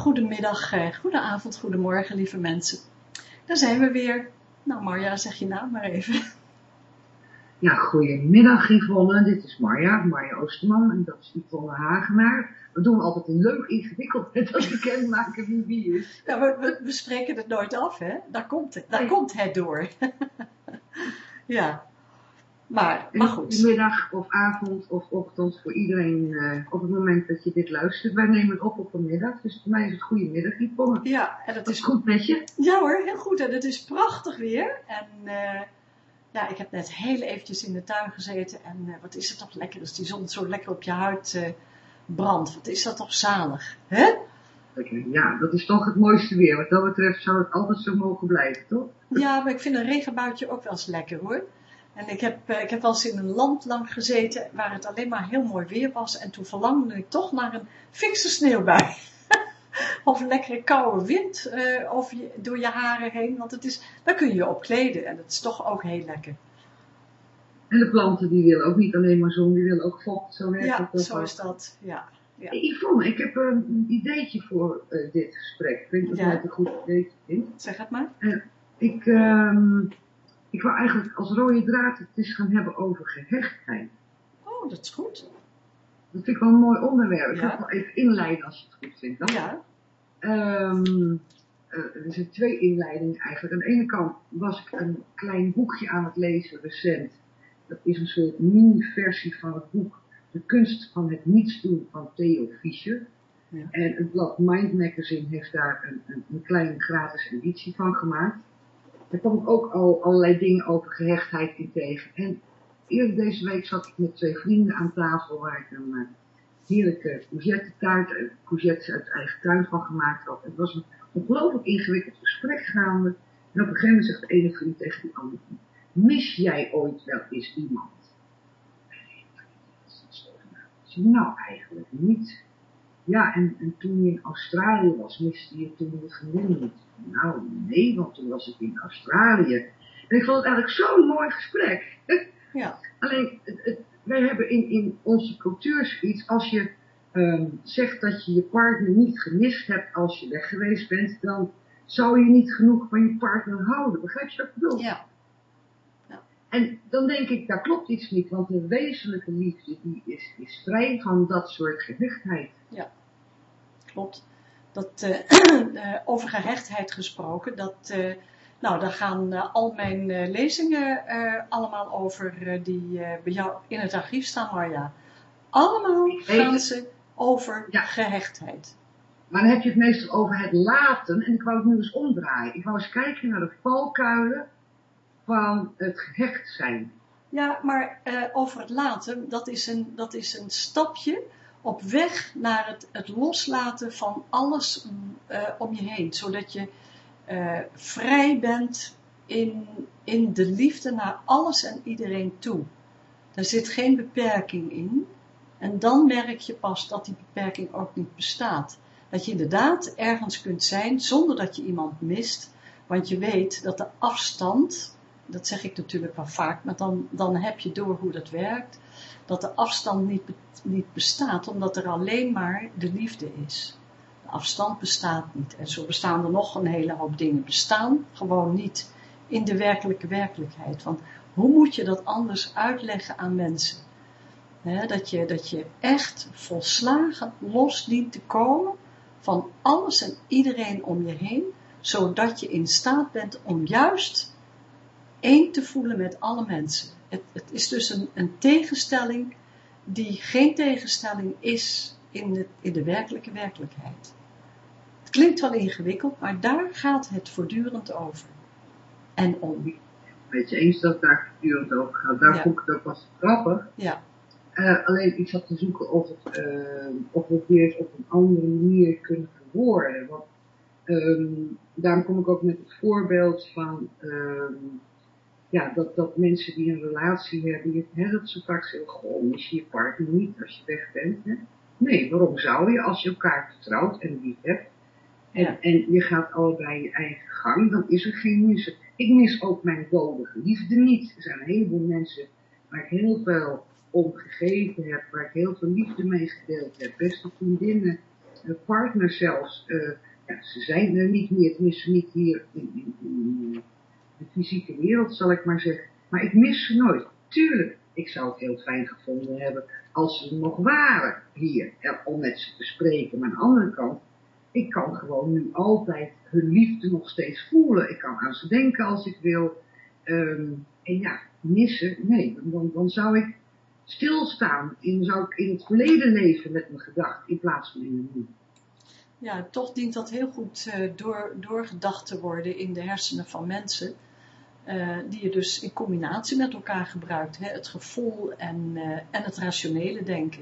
Goedemiddag, goedenavond, goedemorgen, lieve mensen. Daar zijn we weer. Nou, Marja, zeg je naam maar even. Ja, goedemiddag Yvonne, dit is Marja Oosterman en dat is Yvonne Hagenaar. We doen altijd een leuk ingewikkeld met dat bekendmaken wie is. Ja, we spreken het nooit af, hè? Daar komt het door. Ja, maar goed. Goedemiddag of avond of ochtend voor iedereen op het moment dat je dit luistert. Wij nemen het op een middag, dus voor mij is het goedemiddag Yvonne. Ja, en dat is goed met je? Ja hoor, heel goed en het is prachtig weer. En ja, ik heb net heel eventjes in de tuin gezeten en wat is het toch lekker als die zon zo lekker op je huid brandt. Wat is dat toch zalig, hè? Ja, dat is toch het mooiste weer. Wat dat betreft zou het altijd zo mogen blijven, toch? Ja, maar ik vind een regenbuitje ook wel eens lekker hoor. En ik heb wel eens in een land lang gezeten waar het alleen maar heel mooi weer was. En toen verlangde ik toch naar een fikse sneeuwbui. Of een lekkere koude wind door je haren heen. Want daar kun je je op kleden. En dat is toch ook heel lekker. En de planten die willen ook niet alleen maar zon, die willen ook vocht. Zo zo is dat. Ja. Ja. Hey, Yvonne, ik heb een ideetje voor dit gesprek. Ik weet niet of jij het een goed ideetje vindt. Zeg het maar. Ik wil eigenlijk als rode draad het eens gaan hebben over gehechtheid. Oh, dat is goed. Dat vind ik wel een mooi onderwerp. Ik Ja. ga het wel even inleiden als je het goed vindt. Dan. Ja. Er zijn 2 inleidingen eigenlijk. Aan de ene kant was ik een klein boekje aan het lezen recent. Dat is een soort mini-versie van het boek De kunst van het niets doen van Theo Fischer. Ja. En het blad Mind Magazine heeft daar een kleine gratis editie van gemaakt. Daar kom ik ook al allerlei dingen over gehechtheid in tegen. En eerder deze week zat ik met 2 vrienden aan tafel waar ik een heerlijke courgettes uit eigen tuin van gemaakt had. Het was een ongelooflijk ingewikkeld gesprek gaande. En op een gegeven moment zegt de ene vriend tegen die andere vriend: mis jij ooit wel eens iemand? Nou, eigenlijk niet. Ja, en toen je in Australië was, miste je toen je vriendin niet? Nou, nee, want toen was ik in Australië. En ik vond het eigenlijk zo'n mooi gesprek. Ja. Alleen, wij hebben in onze cultuur zoiets, als je zegt dat je je partner niet gemist hebt als je weg geweest bent, dan zou je niet genoeg van je partner houden. Begrijp je wat ik bedoel? Ja. Ja. En dan denk ik, daar klopt iets niet, want de wezenlijke liefde die is vrij van dat soort gehechtheid. Ja, klopt. Over gehechtheid gesproken, daar gaan al mijn lezingen allemaal over die bij jou in het archief staan, Marja. Allemaal gaan ze over gehechtheid. Maar dan heb je het meestal over het laten en ik wou het nu eens omdraaien. Ik wou eens kijken naar de valkuilen van het gehecht zijn. Ja, maar over het laten, dat is een stapje op weg naar het loslaten van alles om je heen. Zodat je vrij bent in de liefde naar alles en iedereen toe. Daar zit geen beperking in. En dan merk je pas dat die beperking ook niet bestaat. Dat je inderdaad ergens kunt zijn zonder dat je iemand mist. Want je weet dat de afstand, dat zeg ik natuurlijk wel vaak, maar dan heb je door hoe dat werkt. Dat de afstand niet bestaat, omdat er alleen maar de liefde is. De afstand bestaat niet. En zo bestaan er nog een hele hoop dingen. Bestaan gewoon niet in de werkelijkheid. Want hoe moet je dat anders uitleggen aan mensen? Dat je echt volslagen los dient te komen van alles en iedereen om je heen, zodat je in staat bent om juist één te voelen met alle mensen. Het is dus een tegenstelling die geen tegenstelling is in de werkelijkheid. Het klinkt wel ingewikkeld, maar daar gaat het voortdurend over. En om. Weet je, eens dat het daar voortdurend over gaat, daar vond ik het ook pas grappig. Ja. Alleen ik zat te zoeken of we het weer op een andere manier kunnen verwoorden. Want daarom kom ik ook met het voorbeeld van dat mensen die een relatie hebben, dat ze vaak zeggen, goh, mis je je partner niet als je weg bent. Hè? Nee, waarom zou je als je elkaar vertrouwt en lief hebt en je gaat allebei je eigen gang, dan is er geen missen. Ik mis ook mijn dode geliefde niet. Er zijn een heleboel mensen waar ik heel veel om gegeven heb, waar ik heel veel liefde mee gedeeld heb, beste vriendinnen, partner zelfs, ja, ze zijn er niet meer, tenminste niet hier in de fysieke wereld, zal ik maar zeggen. Maar ik mis ze nooit. Tuurlijk, ik zou het heel fijn gevonden hebben als ze nog waren hier, om met ze te spreken. Maar aan de andere kant, ik kan gewoon nu altijd hun liefde nog steeds voelen. Ik kan aan ze denken als ik wil. En ja, missen, nee, dan zou ik stilstaan. Dan zou ik in het verleden leven met mijn gedachten in plaats van in het nu. Ja, toch dient dat heel goed doorgedacht te worden in de hersenen van mensen. Die je dus in combinatie met elkaar gebruikt. Hè? Het gevoel en het rationele denken.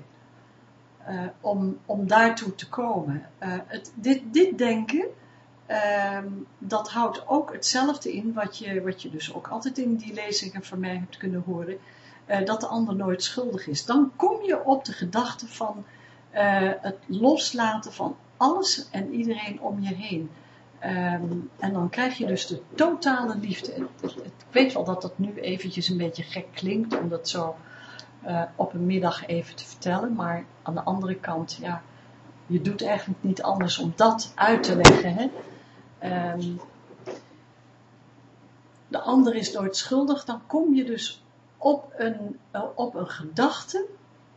Om daartoe te komen. Dit denken, dat houdt ook hetzelfde in wat je dus ook altijd in die lezingen van mij hebt kunnen horen. Dat de ander nooit schuldig is. Dan kom je op de gedachte van het loslaten van alles en iedereen om je heen. En dan krijg je dus de totale liefde. Ik weet wel dat dat nu eventjes een beetje gek klinkt, om dat zo op een middag even te vertellen. Maar aan de andere kant, ja, je doet eigenlijk niet anders om dat uit te leggen. Hè? De ander is nooit schuldig, dan kom je dus op een gedachte.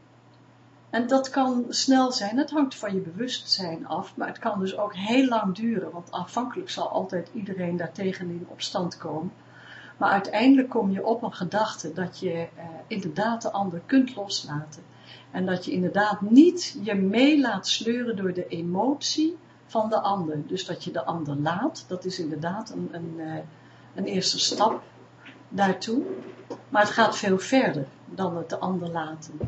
En dat kan snel zijn, het hangt van je bewustzijn af, maar het kan dus ook heel lang duren, want aanvankelijk zal altijd iedereen daartegen in opstand komen. Maar uiteindelijk kom je op een gedachte dat je inderdaad de ander kunt loslaten. En dat je inderdaad niet je mee laat sleuren door de emotie van de ander. Dus dat je de ander laat, dat is inderdaad een eerste stap daartoe. Maar het gaat veel verder dan het de ander laten.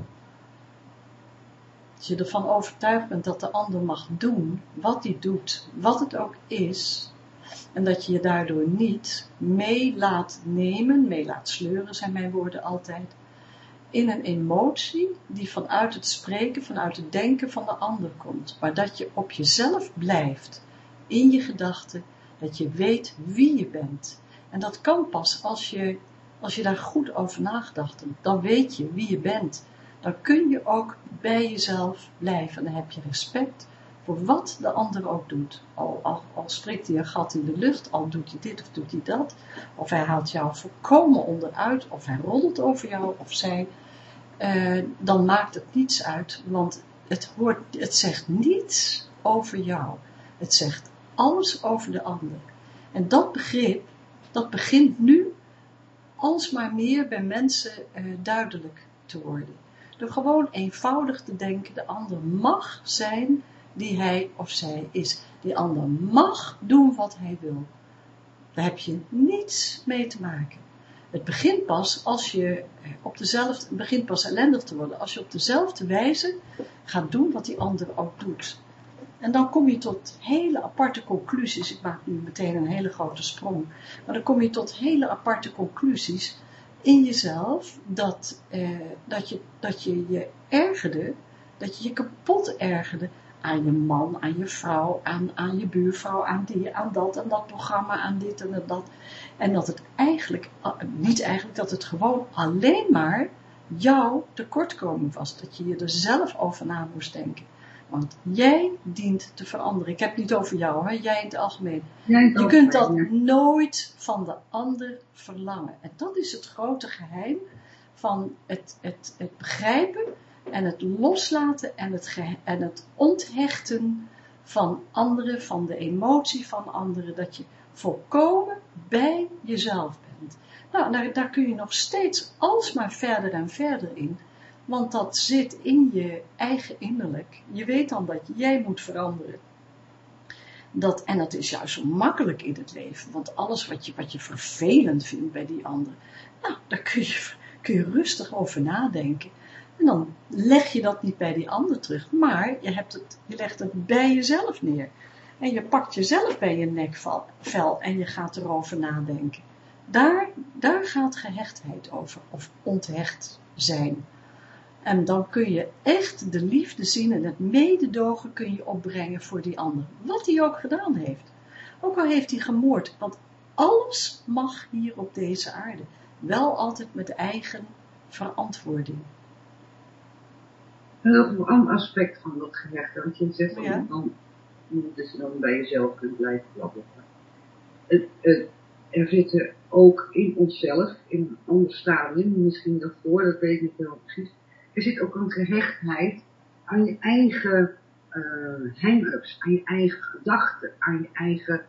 Als je ervan overtuigd bent dat de ander mag doen wat hij doet, wat het ook is, en dat je je daardoor niet mee laat nemen, mee laat sleuren, zijn mijn woorden altijd, in een emotie die vanuit het spreken, vanuit het denken van de ander komt, maar dat je op jezelf blijft, in je gedachten, dat je weet wie je bent. En dat kan pas als je daar goed over nagedacht hebt, dan weet je wie je bent. Dan kun je ook bij jezelf blijven. Dan heb je respect voor wat de ander ook doet. Al spreekt hij een gat in de lucht, al doet hij dit of doet hij dat. Of hij haalt jou volkomen onderuit, of hij roddelt over jou of zij. Dan maakt het niets uit, want het zegt niets over jou. Het zegt alles over de ander. En dat begrip, dat begint nu alsmaar meer bij mensen duidelijk te worden. Door gewoon eenvoudig te denken, de ander mag zijn die hij of zij is. Die ander mag doen wat hij wil. Daar heb je niets mee te maken. Het begint pas als je het begint pas ellendig te worden, als je op dezelfde wijze gaat doen wat die ander ook doet. En dan kom je tot hele aparte conclusies. Ik maak nu meteen een hele grote sprong. Maar dan kom je tot hele aparte conclusies in jezelf dat je ergerde, dat je je kapot ergerde aan je man, aan je vrouw, aan je buurvrouw, aan dat programma, aan dit en dat. En dat het dat het gewoon alleen maar jouw tekortkoming was. Dat je je er zelf over na moest denken. Want jij dient te veranderen. Ik heb het niet over jou, hè? Jij in het algemeen. Je kunt dat nooit van de ander verlangen. En dat is het grote geheim van het begrijpen en het loslaten en het onthechten van anderen, van de emotie van anderen. Dat je volkomen bij jezelf bent. Nou, daar kun je nog steeds alsmaar verder en verder in. Want dat zit in je eigen innerlijk. Je weet dan dat jij moet veranderen. En dat is juist zo makkelijk in het leven. Want alles wat je vervelend vindt bij die ander. Nou, daar kun je rustig over nadenken. En dan leg je dat niet bij die ander terug. Maar je legt het bij jezelf neer. En je pakt jezelf bij je nekvel en je gaat erover nadenken. Daar gaat gehechtheid over. Of onthecht zijn. En dan kun je echt de liefde zien en het mededogen kun je opbrengen voor die ander. Wat hij ook gedaan heeft. Ook al heeft hij gemoord. Want alles mag hier op deze aarde. Wel altijd met eigen verantwoording. En nog een ander aspect van dat gehechte, want je zegt Ja. dan dat je dan bij jezelf kunt blijven blabbelen. Er zitten ook in onszelf, in een ander stadium, misschien daarvoor, dat weet ik niet helemaal precies, er zit ook een gehechtheid aan je eigen hang-ups, aan je eigen gedachten, aan je eigen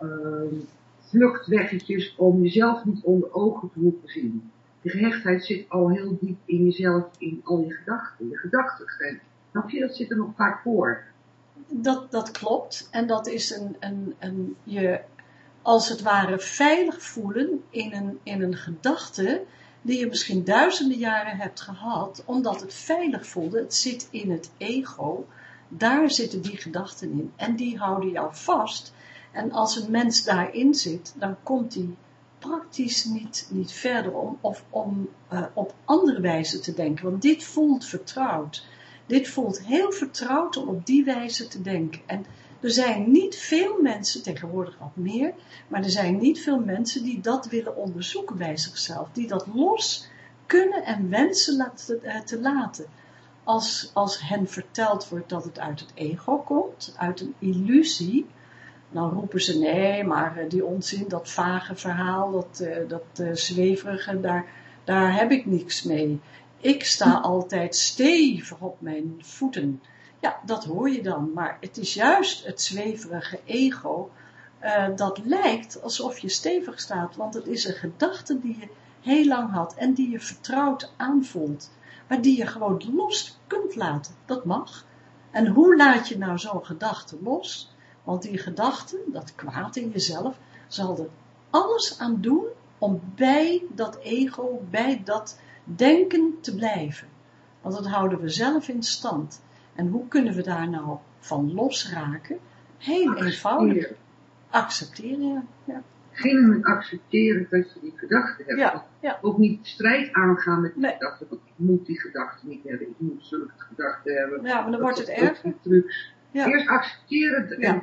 vluchtweggetjes om jezelf niet onder ogen te hoeven zien. De gehechtheid zit al heel diep in jezelf, in al je gedachten. Je gedachten, snap je, dat zit er nog vaak voor. Dat klopt. En dat is je als het ware veilig voelen in een gedachte die je misschien duizenden jaren hebt gehad, omdat het veilig voelde. Het zit in het ego. Daar zitten die gedachten in. En die houden jou vast. En als een mens daarin zit, dan komt hij praktisch niet verder om op andere wijze te denken. Want dit voelt vertrouwd. Dit voelt heel vertrouwd om op die wijze te denken. En er zijn niet veel mensen, tegenwoordig wat meer, maar er zijn niet veel mensen die dat willen onderzoeken bij zichzelf. Die dat los kunnen en wensen te laten. Als hen verteld wordt dat het uit het ego komt, uit een illusie, dan roepen ze nee, maar die onzin, dat vage verhaal, dat zweverige, daar heb ik niks mee. Ik sta altijd stevig op mijn voeten. Ja, dat hoor je dan, maar het is juist het zweverige ego dat lijkt alsof je stevig staat, want het is een gedachte die je heel lang had en die je vertrouwd aanvoelt, maar die je gewoon los kunt laten. Dat mag. En hoe laat je nou zo'n gedachte los? Want die gedachte, dat kwaad in jezelf, zal er alles aan doen om bij dat ego, bij dat denken te blijven. Want dat houden we zelf in stand. En hoe kunnen we daar nou van losraken? Heel eenvoudig. Accepteren, ja. Beginnen met accepteren dat je die gedachten hebt. Ja, ja. Ook niet strijd aangaan met die Nee. gedachten. Want ik moet die gedachten niet hebben. Ik moet zulke gedachten hebben. Ja, maar dan wordt het ook erger. die trucs. Ja. Eerst accepteren. Ja.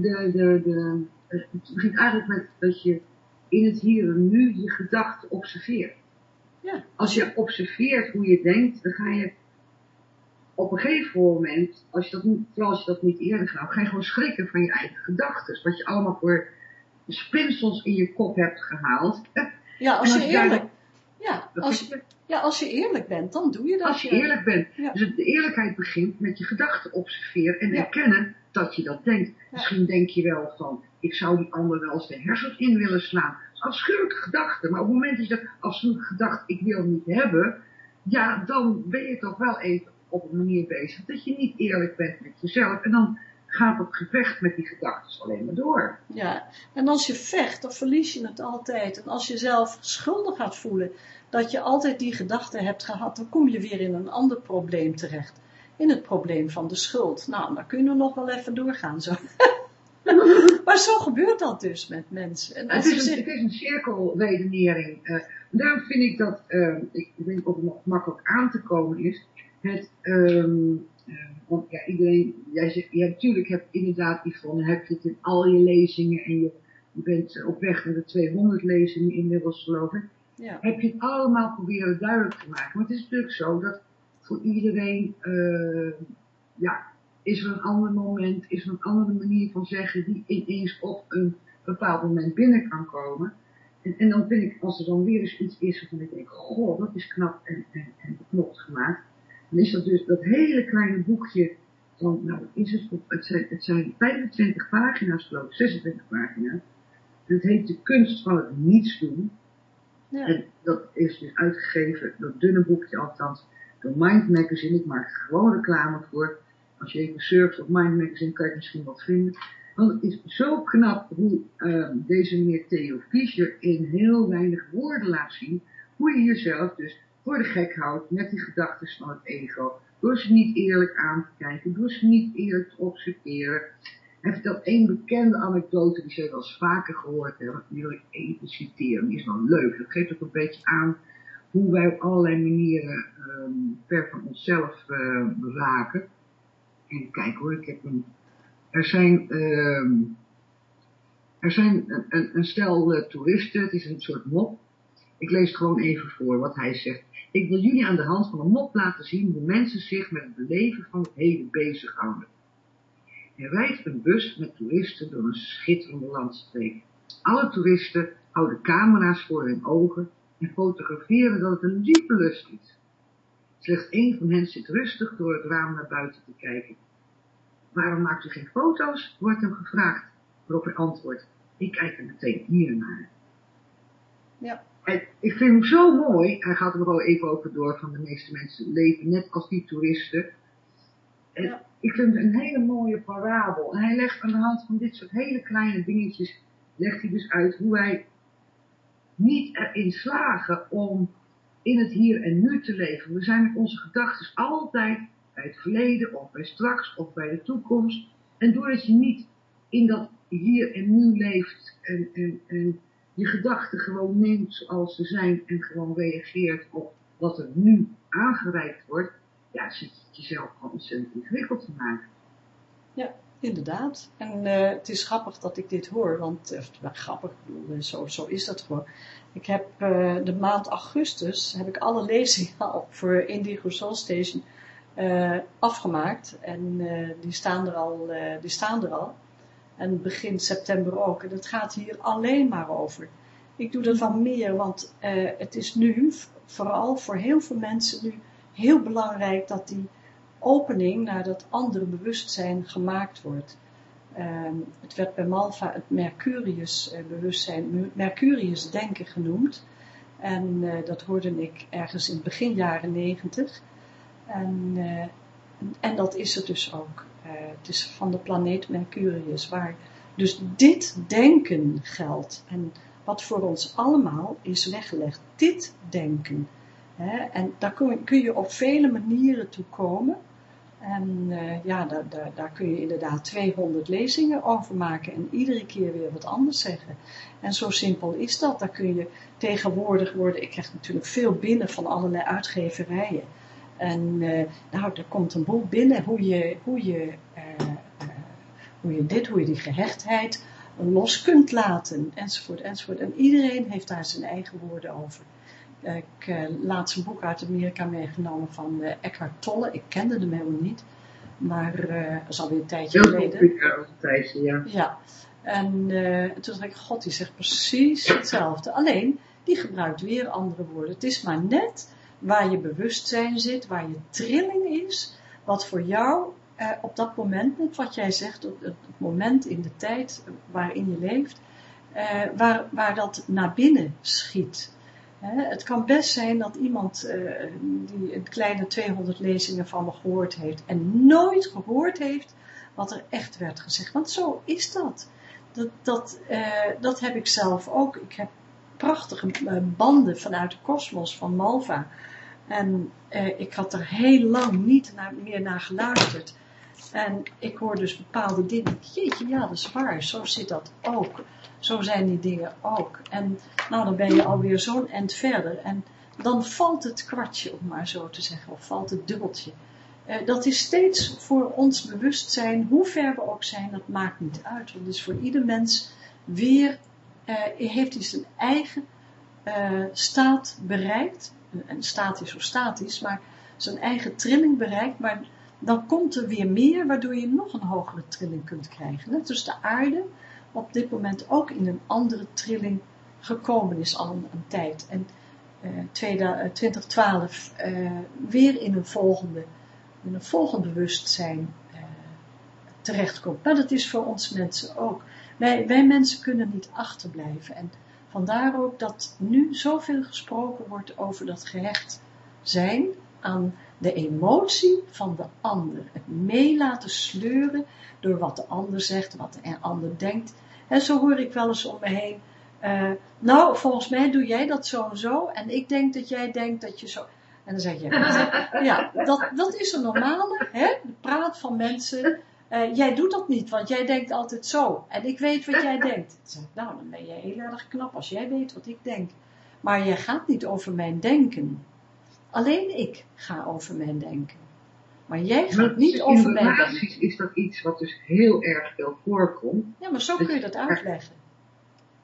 Het begint eigenlijk met dat je in het hier en nu je gedachten observeert. Ja. Als je observeert hoe je denkt, dan ga je op een gegeven moment, vooral als je dat niet eerder gaat, ga je gewoon schrikken van je eigen gedachten. Wat je allemaal voor spinsels in je kop hebt gehaald. Ja, als je eerlijk... Als je eerlijk bent, dan doe je dat. Als je eerlijk bent. Ja. Dus de eerlijkheid begint met je gedachten observeren en Ja. erkennen dat je dat denkt. Ja. Misschien denk je wel van, ik zou die ander wel eens de hersens in willen slaan. Dat is een afschuwelijke gedachte. Maar op het moment dat je dat afschuwelijke gedachte, ik wil niet hebben, ja, dan ben je toch wel even op een manier bezig dat je niet eerlijk bent met jezelf. En dan gaat het gevecht met die gedachten alleen maar door. Ja, en als je vecht, dan verlies je het altijd. En als je zelf schuldig gaat voelen dat je altijd die gedachten hebt gehad, dan kom je weer in een ander probleem terecht. In het probleem van de schuld. Nou, dan kunnen we nog wel even doorgaan zo. Maar zo gebeurt dat dus met mensen. En Het is een cirkelredenering. Daarom vind ik dat, ik denk ook nog makkelijk aan te komen is, want ja, iedereen, jij zegt, ja, natuurlijk heb inderdaad Yvonne, heb je het in al je lezingen en je bent op weg naar de 200 lezingen inmiddels geloof ik, ja. Heb je het allemaal proberen duidelijk te maken. Maar het is natuurlijk zo dat voor iedereen, is er een ander moment, is er een andere manier van zeggen die ineens op een bepaald moment binnen kan komen. En dan vind ik, als er dan weer eens iets is waarvan ik denk, goh, dat is knap en beknopt gemaakt. Dan is dat dus dat hele kleine boekje van, nou, is het zijn 25 pagina's geloof ik, 26 pagina's. En het heet De Kunst van het Niets doen. Ja. En dat is dus uitgegeven, dat dunne boekje althans, door Mind Magazine. Ik maak er gewoon reclame voor. Als je even surft op Mind Magazine kan je misschien wat vinden. Want het is zo knap hoe deze meneer Theo Fischer in heel weinig woorden laat zien hoe je jezelf dus voor de gek houdt met die gedachten van het ego. Door ze niet eerlijk aan te kijken, door ze niet eerlijk te observeren. Hij vertelt één bekende anekdote die ze wel eens vaker gehoord hebben. Die wil ik even citeren, die is wel leuk. Dat geeft ook een beetje aan hoe wij op allerlei manieren ver van onszelf raken. Even kijken hoor, ik heb een... Er zijn een stel toeristen, het is een soort mop. Ik lees het gewoon even voor wat hij zegt. Ik wil jullie aan de hand van een mop laten zien hoe mensen zich met het beleven van het heden bezighouden. Er rijdt een bus met toeristen door een schitterende landstreek. Alle toeristen houden camera's voor hun ogen en fotograferen dat het een diepe lust is. Slechts één van hen zit rustig door het raam naar buiten te kijken. Waarom maakt u geen foto's? Wordt hem gevraagd, waarop hij antwoordt, ik kijk er meteen hier naar. Ja. En ik vind hem zo mooi, hij gaat er nog wel even over door, van de meeste mensen leven net als die toeristen. En Ja. ik vind het een hele mooie parabel. En hij legt aan de hand van dit soort hele kleine dingetjes, legt hij dus uit hoe wij niet erin slagen om in het hier en nu te leven. We zijn met onze gedachten altijd bij het verleden of bij straks of bij de toekomst. En doordat je niet in dat hier en nu leeft en je gedachten gewoon neemt zoals ze zijn en gewoon reageert op wat er nu aangereikt wordt, ja, zit je het jezelf gewoon ontzettend ingewikkeld te maken. Ja, inderdaad. En het is grappig dat ik dit hoor, want grappig, ik bedoel, zo is dat gewoon. Ik heb de maand augustus, heb ik alle lezingen al voor Indigo Soul Station afgemaakt. En die staan er al. En begin september ook. En het gaat hier alleen maar over. Ik doe dat wel meer, want het is nu, vooral voor heel veel mensen nu, heel belangrijk dat die opening naar dat andere bewustzijn gemaakt wordt. Het werd bij Malva het Mercurius bewustzijn, Mercurius denken genoemd. En dat hoorde ik ergens in het begin jaren 90. En dat is het dus ook. Het is van de planeet Mercurius, waar dus dit denken geldt. En wat voor ons allemaal is weggelegd, dit denken. En daar kun je op vele manieren toe komen. En daar kun je inderdaad 200 lezingen over maken en iedere keer weer wat anders zeggen. En zo simpel is dat. Daar kun je tegenwoordig worden, ik krijg natuurlijk veel binnen van allerlei uitgeverijen. En er komt een boel binnen hoe je die gehechtheid los kunt laten, enzovoort, enzovoort. En iedereen heeft daar zijn eigen woorden over. Ik laatst een boek uit Amerika meegenomen van Eckhart Tolle. Ik kende hem helemaal niet, maar dat is alweer een tijdje geleden. Een tijdje, ja. Ja, en toen dacht ik, God, die zegt precies hetzelfde. Alleen, die gebruikt weer andere woorden. Het is maar net waar je bewustzijn zit, waar je trilling is, wat voor jou op dat moment, net wat jij zegt, op het moment in de tijd waarin je leeft, waar dat naar binnen schiet. Het kan best zijn dat iemand die een kleine 200 lezingen van me gehoord heeft en nooit gehoord heeft wat er echt werd gezegd. Want zo is dat. Dat heb ik zelf ook. Ik heb prachtige banden vanuit de kosmos van Malva. En ik had er heel lang niet meer naar geluisterd. En ik hoor dus bepaalde dingen. Jeetje, ja, dat is waar. Zo zit dat ook. Zo zijn die dingen ook. En nou, dan ben je alweer zo'n eind verder. En dan valt het kwartje, om maar zo te zeggen. Of valt het dubbeltje. Dat is steeds voor ons bewustzijn. Hoe ver we ook zijn, dat maakt niet uit. Want het is voor ieder mens weer, heeft hij zijn eigen staat bereikt. En staat is zo statisch, maar zijn eigen trilling bereikt. Maar dan komt er weer meer, waardoor je nog een hogere trilling kunt krijgen. Net dus de aarde op dit moment ook in een andere trilling gekomen is al een tijd. En 2012 weer in een volgend bewustzijn terechtkomt. Maar dat is voor ons mensen ook. Wij mensen kunnen niet achterblijven. En vandaar ook dat nu zoveel gesproken wordt over dat gehecht zijn aan de emotie van de ander. Het mee laten sleuren door wat de ander zegt, wat de ander denkt. En zo hoor ik wel eens om me heen. Nou, volgens mij doe jij dat zo en zo. En ik denk dat jij denkt dat je zo. En dan zeg je, ja, dat is een normale, de praat van mensen. Jij doet dat niet, want jij denkt altijd zo. En ik weet wat jij denkt. Dan zeg ik, nou, dan ben jij heel erg knap als jij weet wat ik denk. Maar jij gaat niet over mijn denken. Alleen ik ga over mijn denken. Maar jij gaat niet over mijn denken. In relaties is dat iets wat dus heel erg veel voorkomt. Ja, maar zo kun je dat uitleggen.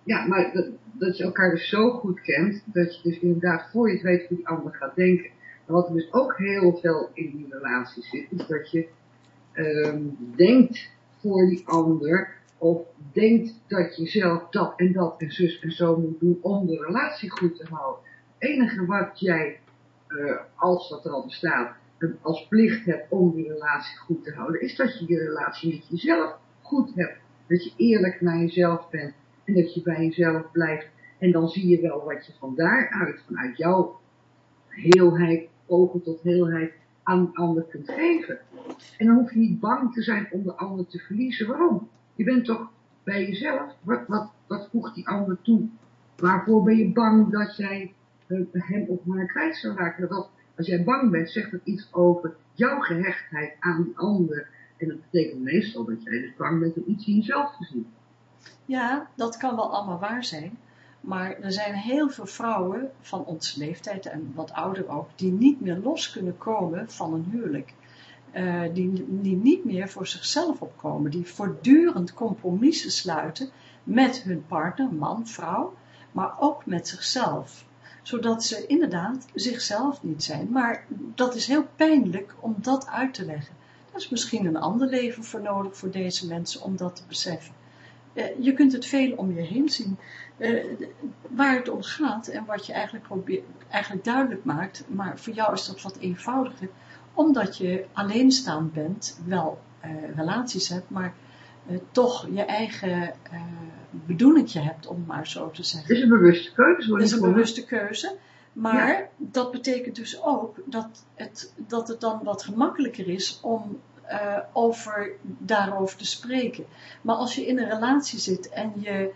Ja, maar dat je elkaar dus zo goed kent, dat je dus inderdaad voor je het weet hoe die ander gaat denken. Maar wat er dus ook heel veel in die relatie zit, is dat je denkt voor die ander, of denkt dat je zelf dat en zus en zo moet doen om de relatie goed te houden. Het enige wat jij, als dat er al bestaat, als plicht hebt om die relatie goed te houden, is dat je die relatie met jezelf goed hebt. Dat je eerlijk naar jezelf bent en dat je bij jezelf blijft. En dan zie je wel wat je van daaruit, vanuit jouw heelheid, ogen tot heelheid, aan de ander kunt geven. En dan hoef je niet bang te zijn om de ander te verliezen. Waarom? Je bent toch bij jezelf. Wat voegt die ander toe? Waarvoor ben je bang dat jij hem of haar kwijt zou raken? Als jij bang bent, zegt het iets over jouw gehechtheid aan die ander. En dat betekent meestal dat jij dus bang bent om iets in jezelf te zien. Ja, dat kan wel allemaal waar zijn. Maar er zijn heel veel vrouwen van onze leeftijd en wat ouder ook, die niet meer los kunnen komen van een huwelijk. Die niet meer voor zichzelf opkomen. Die voortdurend compromissen sluiten met hun partner, man, vrouw, maar ook met zichzelf. Zodat ze inderdaad zichzelf niet zijn. Maar dat is heel pijnlijk om dat uit te leggen. Daar is misschien een ander leven voor nodig voor deze mensen om dat te beseffen. Je kunt het veel om je heen zien. Waar het om gaat en wat je eigenlijk duidelijk maakt, maar voor jou is dat wat eenvoudiger, omdat je alleenstaand bent, wel relaties hebt, maar toch je eigen bedoelingje hebt, om maar zo te zeggen. Het is een bewuste keuze. Het is een bewuste keuze, maar dat betekent dus ook dat het dan wat gemakkelijker is om daarover te spreken. Maar als je in een relatie zit en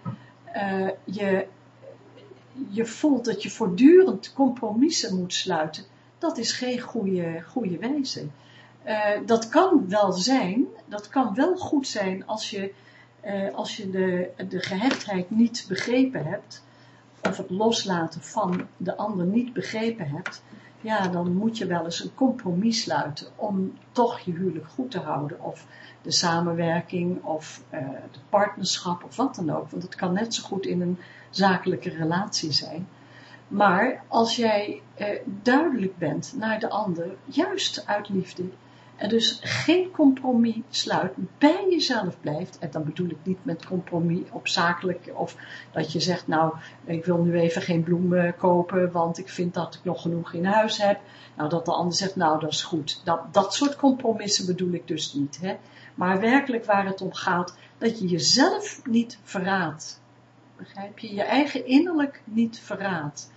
je voelt dat je voortdurend compromissen moet sluiten, dat is geen goede wijze. Dat kan wel zijn, dat kan wel goed zijn als je de gehechtheid niet begrepen hebt, of het loslaten van de ander niet begrepen hebt, ja, dan moet je wel eens een compromis sluiten om toch je huwelijk goed te houden, of de samenwerking, of de partnerschap, of wat dan ook, want het kan net zo goed in een zakelijke relatie zijn. Maar als jij duidelijk bent naar de ander, juist uit liefde, en dus geen compromis sluit, bij jezelf blijft, en dan bedoel ik niet met compromis op zakelijk, of dat je zegt, nou, ik wil nu even geen bloemen kopen, want ik vind dat ik nog genoeg in huis heb. Nou, dat de ander zegt, nou, dat is goed. Dat soort compromissen bedoel ik dus niet, hè. Maar werkelijk waar het om gaat, dat je jezelf niet verraadt. Begrijp je? Je eigen innerlijk niet verraadt.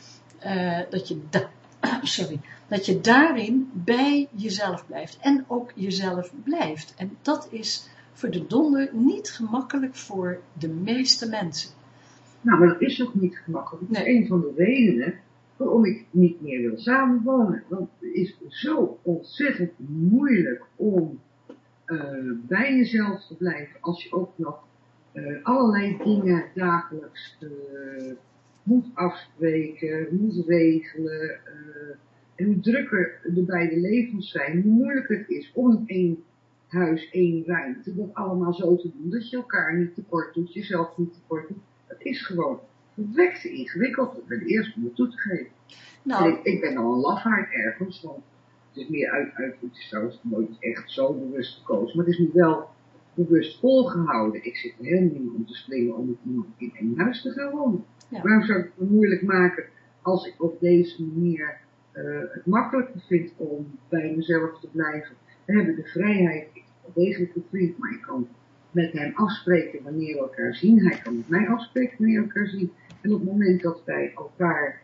Dat je daarin bij jezelf blijft. En ook jezelf blijft. En dat is voor de donder niet gemakkelijk voor de meeste mensen. Nou, maar dat is ook niet gemakkelijk. Dat is een van de redenen waarom ik niet meer wil samenwonen. Want het is zo ontzettend moeilijk om bij jezelf te blijven. Als je ook nog allerlei dingen dagelijks moet afspreken, moet regelen. En hoe drukker de beide levens zijn, hoe moeilijker het is om in één huis, één ruimte, dat allemaal zo te doen, dat je elkaar niet tekort doet, jezelf niet tekort doet. Dat is gewoon verwekte ingewikkeld. Ik ben de eerste om het toe te geven. Nou, ik ben al een lafaard ergens, want het is meer het is trouwens nooit echt zo bewust gekozen, maar het is nu wel bewust volgehouden. Ik zit er helemaal niet om te springen om met iemand in één huis te gaan wonen. Ja. Waarom zou ik het me moeilijk maken als ik op deze manier het makkelijker vind om bij mezelf te blijven? We hebben de vrijheid, ik heb wel degelijk een vriend, maar ik kan met hem afspreken wanneer we elkaar zien. Hij kan met mij afspreken wanneer we elkaar zien. En op het moment dat wij elkaar,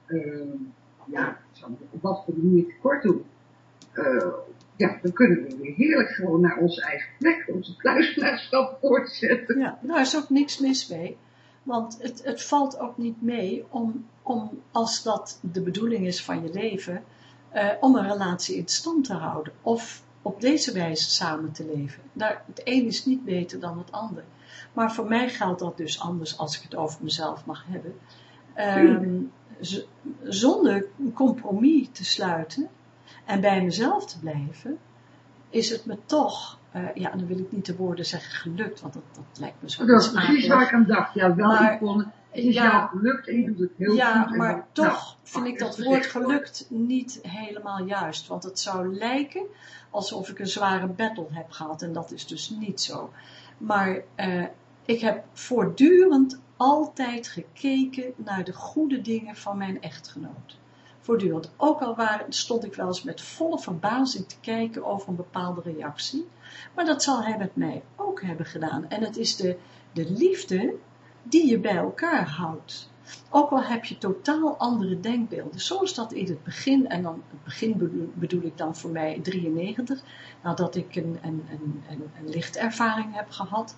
op wat voor manier tekort doen, dan kunnen we weer heerlijk gewoon naar onze eigen plek, onze kluisenaarschap voortzetten. Ja, daar is ook niks mis mee. Want het valt ook niet mee om als dat de bedoeling is van je leven, om een relatie in stand te houden. Of op deze wijze samen te leven. Het een is niet beter dan het ander. Maar voor mij geldt dat dus anders als ik het over mezelf mag hebben. Zonder een compromis te sluiten en bij mezelf te blijven, is het me toch ja, dan wil ik niet de woorden zeggen gelukt, want dat lijkt me zo Dat is iets precies waar ik aan dacht. Ja, wel Maar, Yvonne, het is jou gelukt en je doet het heel goed. Ja, En maar dan, toch nou, vind ik dat woord gelukt niet helemaal juist. Want het zou lijken alsof ik een zware battle heb gehad. En dat is dus niet zo. Maar ik heb voortdurend altijd gekeken naar de goede dingen van mijn echtgenoot. Voortdurend. Ook al stond ik wel eens met volle verbazing te kijken over een bepaalde reactie. Maar dat zal hij met mij ook hebben gedaan. En het is de liefde die je bij elkaar houdt. Ook al heb je totaal andere denkbeelden. Zoals dat in het begin, en dan het begin bedoel ik dan voor mij 93, nadat ik een lichtervaring heb gehad,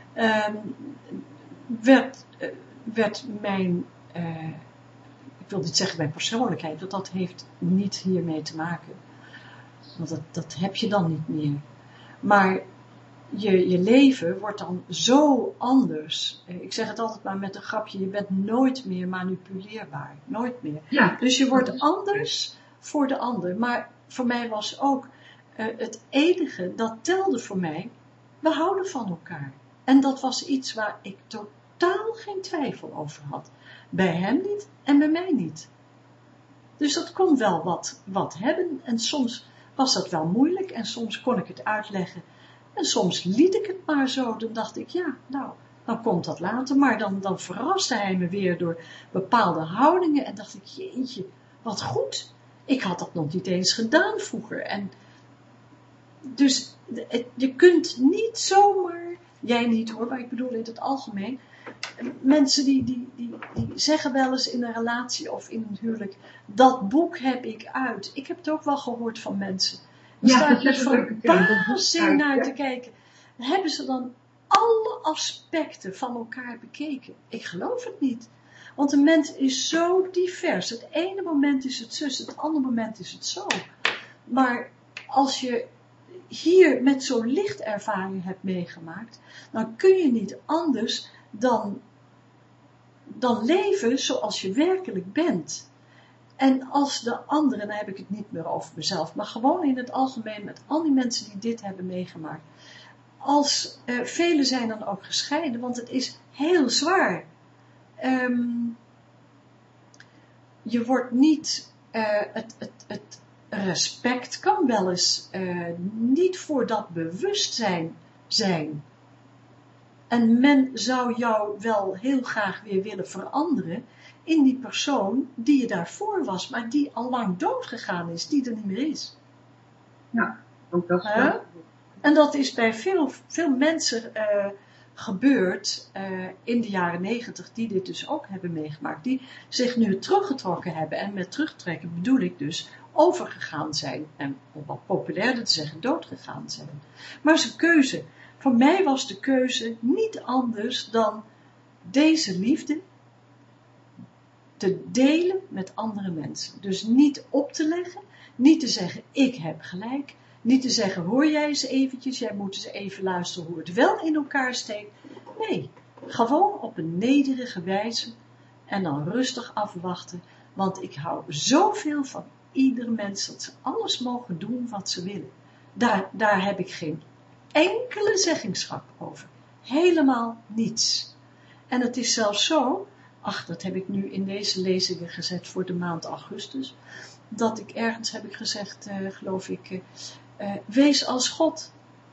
werd mijn, ik wil niet zeggen mijn persoonlijkheid, want dat heeft niet hiermee te maken. Want dat heb je dan niet meer. Maar je leven wordt dan zo anders. Ik zeg het altijd maar met een grapje, je bent nooit meer manipuleerbaar. Nooit meer. Ja, dus je wordt anders voor de ander. Maar voor mij was ook het enige, dat telde voor mij, we houden van elkaar. En dat was iets waar ik totaal geen twijfel over had. Bij hem niet en bij mij niet. Dus dat kon wel wat hebben. En soms was dat wel moeilijk en soms kon ik het uitleggen. En soms liet ik het maar zo. Dan dacht ik, ja, nou, dan komt dat later. Maar dan verraste hij me weer door bepaalde houdingen. En dacht ik, jeetje, wat goed. Ik had dat nog niet eens gedaan vroeger. En dus je kunt niet zomaar, jij niet hoor, maar ik bedoel in het algemeen. Mensen die zeggen wel eens in een relatie of in een huwelijk, dat boek heb ik uit. Ik heb het ook wel gehoord van mensen. Dan sta ik met verbazing naar te kijken. Hebben ze dan alle aspecten van elkaar bekeken? Ik geloof het niet. Want een mens is zo divers. Het ene moment is het zus, het andere moment is het zo. Maar als je hier met zo'n lichtervaring hebt meegemaakt, dan kun je niet anders dan leven zoals je werkelijk bent. En als de anderen, dan heb ik het niet meer over mezelf, maar gewoon in het algemeen met al die mensen die dit hebben meegemaakt. Als velen zijn dan ook gescheiden, want het is heel zwaar. Je wordt niet, het respect kan wel eens niet voor dat bewustzijn zijn. En men zou jou wel heel graag weer willen veranderen in die persoon die je daarvoor was, maar die al lang doodgegaan is, die er niet meer is. Ja, ook dat is En dat is bij veel mensen gebeurd in de jaren 90, die dit dus ook hebben meegemaakt, die zich nu teruggetrokken hebben. En met terugtrekken bedoel ik dus overgegaan zijn, en om wat populairder te zeggen, doodgegaan zijn. Maar zijn keuze. Voor mij was de keuze niet anders dan deze liefde te delen met andere mensen. Dus niet op te leggen, niet te zeggen ik heb gelijk, niet te zeggen hoor jij eens eventjes, jij moet eens even luisteren hoe het wel in elkaar steekt. Nee, gewoon op een nederige wijze en dan rustig afwachten, want ik hou zoveel van ieder mens dat ze alles mogen doen wat ze willen. Daar heb ik geen enkele zeggingschap over. Helemaal niets. En het is zelfs zo, dat heb ik nu in deze lezingen gezet voor de maand augustus, dat ik ergens heb ik gezegd, geloof ik, wees als God.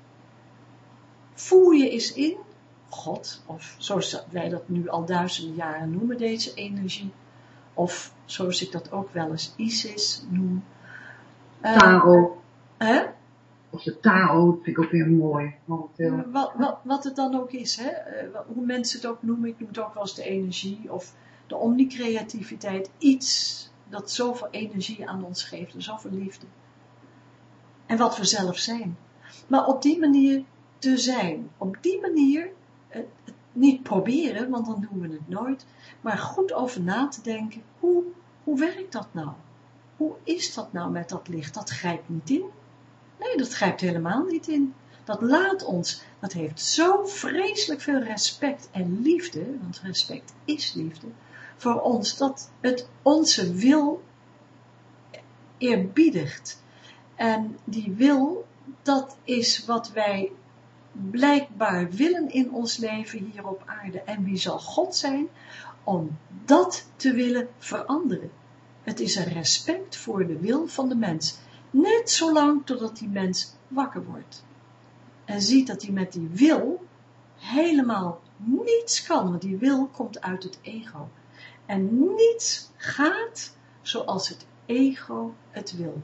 Voer je eens in, God, of zoals wij dat nu al duizenden jaren noemen, deze energie, of zoals ik dat ook wel eens Isis noem. Tao. Hè? Of de Tao, vind ik ook heel mooi. Wat het dan ook is, hè? Hoe mensen het ook noemen, ik noem het ook wel eens de energie, of de omnicreativiteit, iets dat zoveel energie aan ons geeft, en zoveel liefde. En wat we zelf zijn. Maar op die manier te zijn, op die manier, niet proberen, want dan doen we het nooit, maar goed over na te denken, hoe werkt dat nou? Hoe is dat nou met dat licht? Dat grijpt niet in. Nee, dat grijpt helemaal niet in. Dat laat ons, dat heeft zo vreselijk veel respect en liefde, want respect is liefde, voor ons, dat het onze wil eerbiedigt. En die wil, dat is wat wij blijkbaar willen in ons leven hier op aarde. En wie zal God zijn om dat te willen veranderen? Het is een respect voor de wil van de mens. Net zolang totdat die mens wakker wordt. En ziet dat hij met die wil helemaal niets kan. Want die wil komt uit het ego. En niets gaat zoals het ego het wil.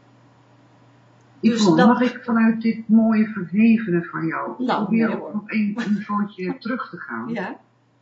Dus mag ik vanuit dit mooie verhevenen van jou proberen op nog een niveautje terug te gaan? Ja.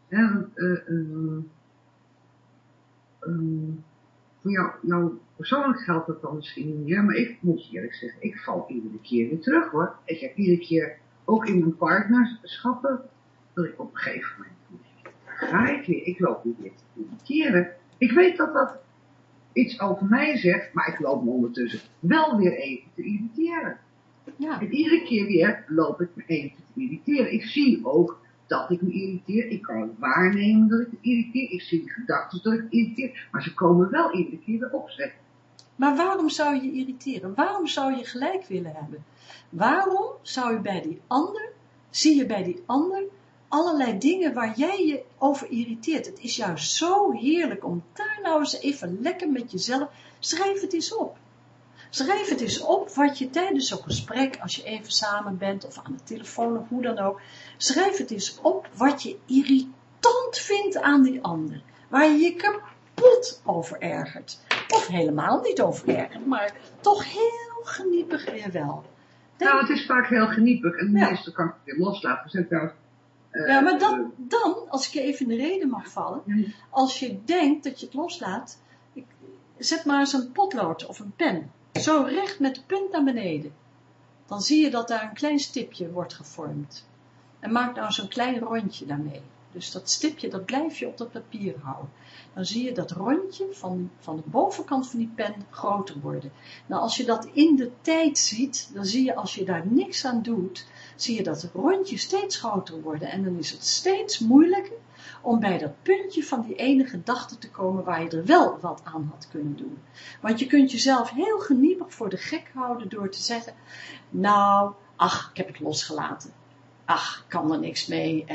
Voor jou persoonlijk geldt dat dan misschien niet meer, maar ik moet je eerlijk zeggen, ik val iedere keer weer terug hoor. Ik heb iedere keer, ook in mijn partnerschappen, dat ik op een gegeven moment, daar ga ik weer, ik loop weer te irriteren. Ik weet dat dat iets over mij zegt, maar ik loop me ondertussen wel weer even te irriteren. Ja. En iedere keer weer loop ik me even te irriteren. Ik zie ook dat ik me irriteer. Ik kan waarnemen dat ik me irriteer. Ik zie de gedachten dat ik me irriteer. Maar ze komen wel iedere keer weer opzetten. Maar waarom zou je irriteren? Waarom zou je gelijk willen hebben? Waarom zou je bij die ander, zie je bij die ander allerlei dingen waar jij je over irriteert? Het is juist zo heerlijk om daar nou eens even lekker met jezelf, schrijf het eens op. Schrijf het eens op wat je tijdens zo'n gesprek, als je even samen bent of aan de telefoon of hoe dan ook, schrijf het eens op wat je irritant vindt aan die ander. Waar je je kapot over ergert. Of helemaal niet over ergert, maar toch heel geniepig weer wel. Nou, het is vaak heel geniepig en meestal kan ik het weer loslaten. Ja, maar dan, als ik je even in de reden mag vallen, als je denkt dat je het loslaat, zet maar eens een potlood of een pen, zo recht met de punt naar beneden. Dan zie je dat daar een klein stipje wordt gevormd. En maak nou zo'n klein rondje daarmee. Dus dat stipje, dat blijf je op dat papier houden. Dan zie je dat rondje van de bovenkant van die pen groter worden. Nou, als je dat in de tijd ziet, dan zie je als je daar niks aan doet, zie je dat rondje steeds groter worden. En dan is het steeds moeilijker om bij dat puntje van die ene gedachte te komen waar je er wel wat aan had kunnen doen. Want je kunt jezelf heel geniepig voor de gek houden door te zeggen, nou, ach, ik heb het losgelaten. Ach, ik kan er niks mee.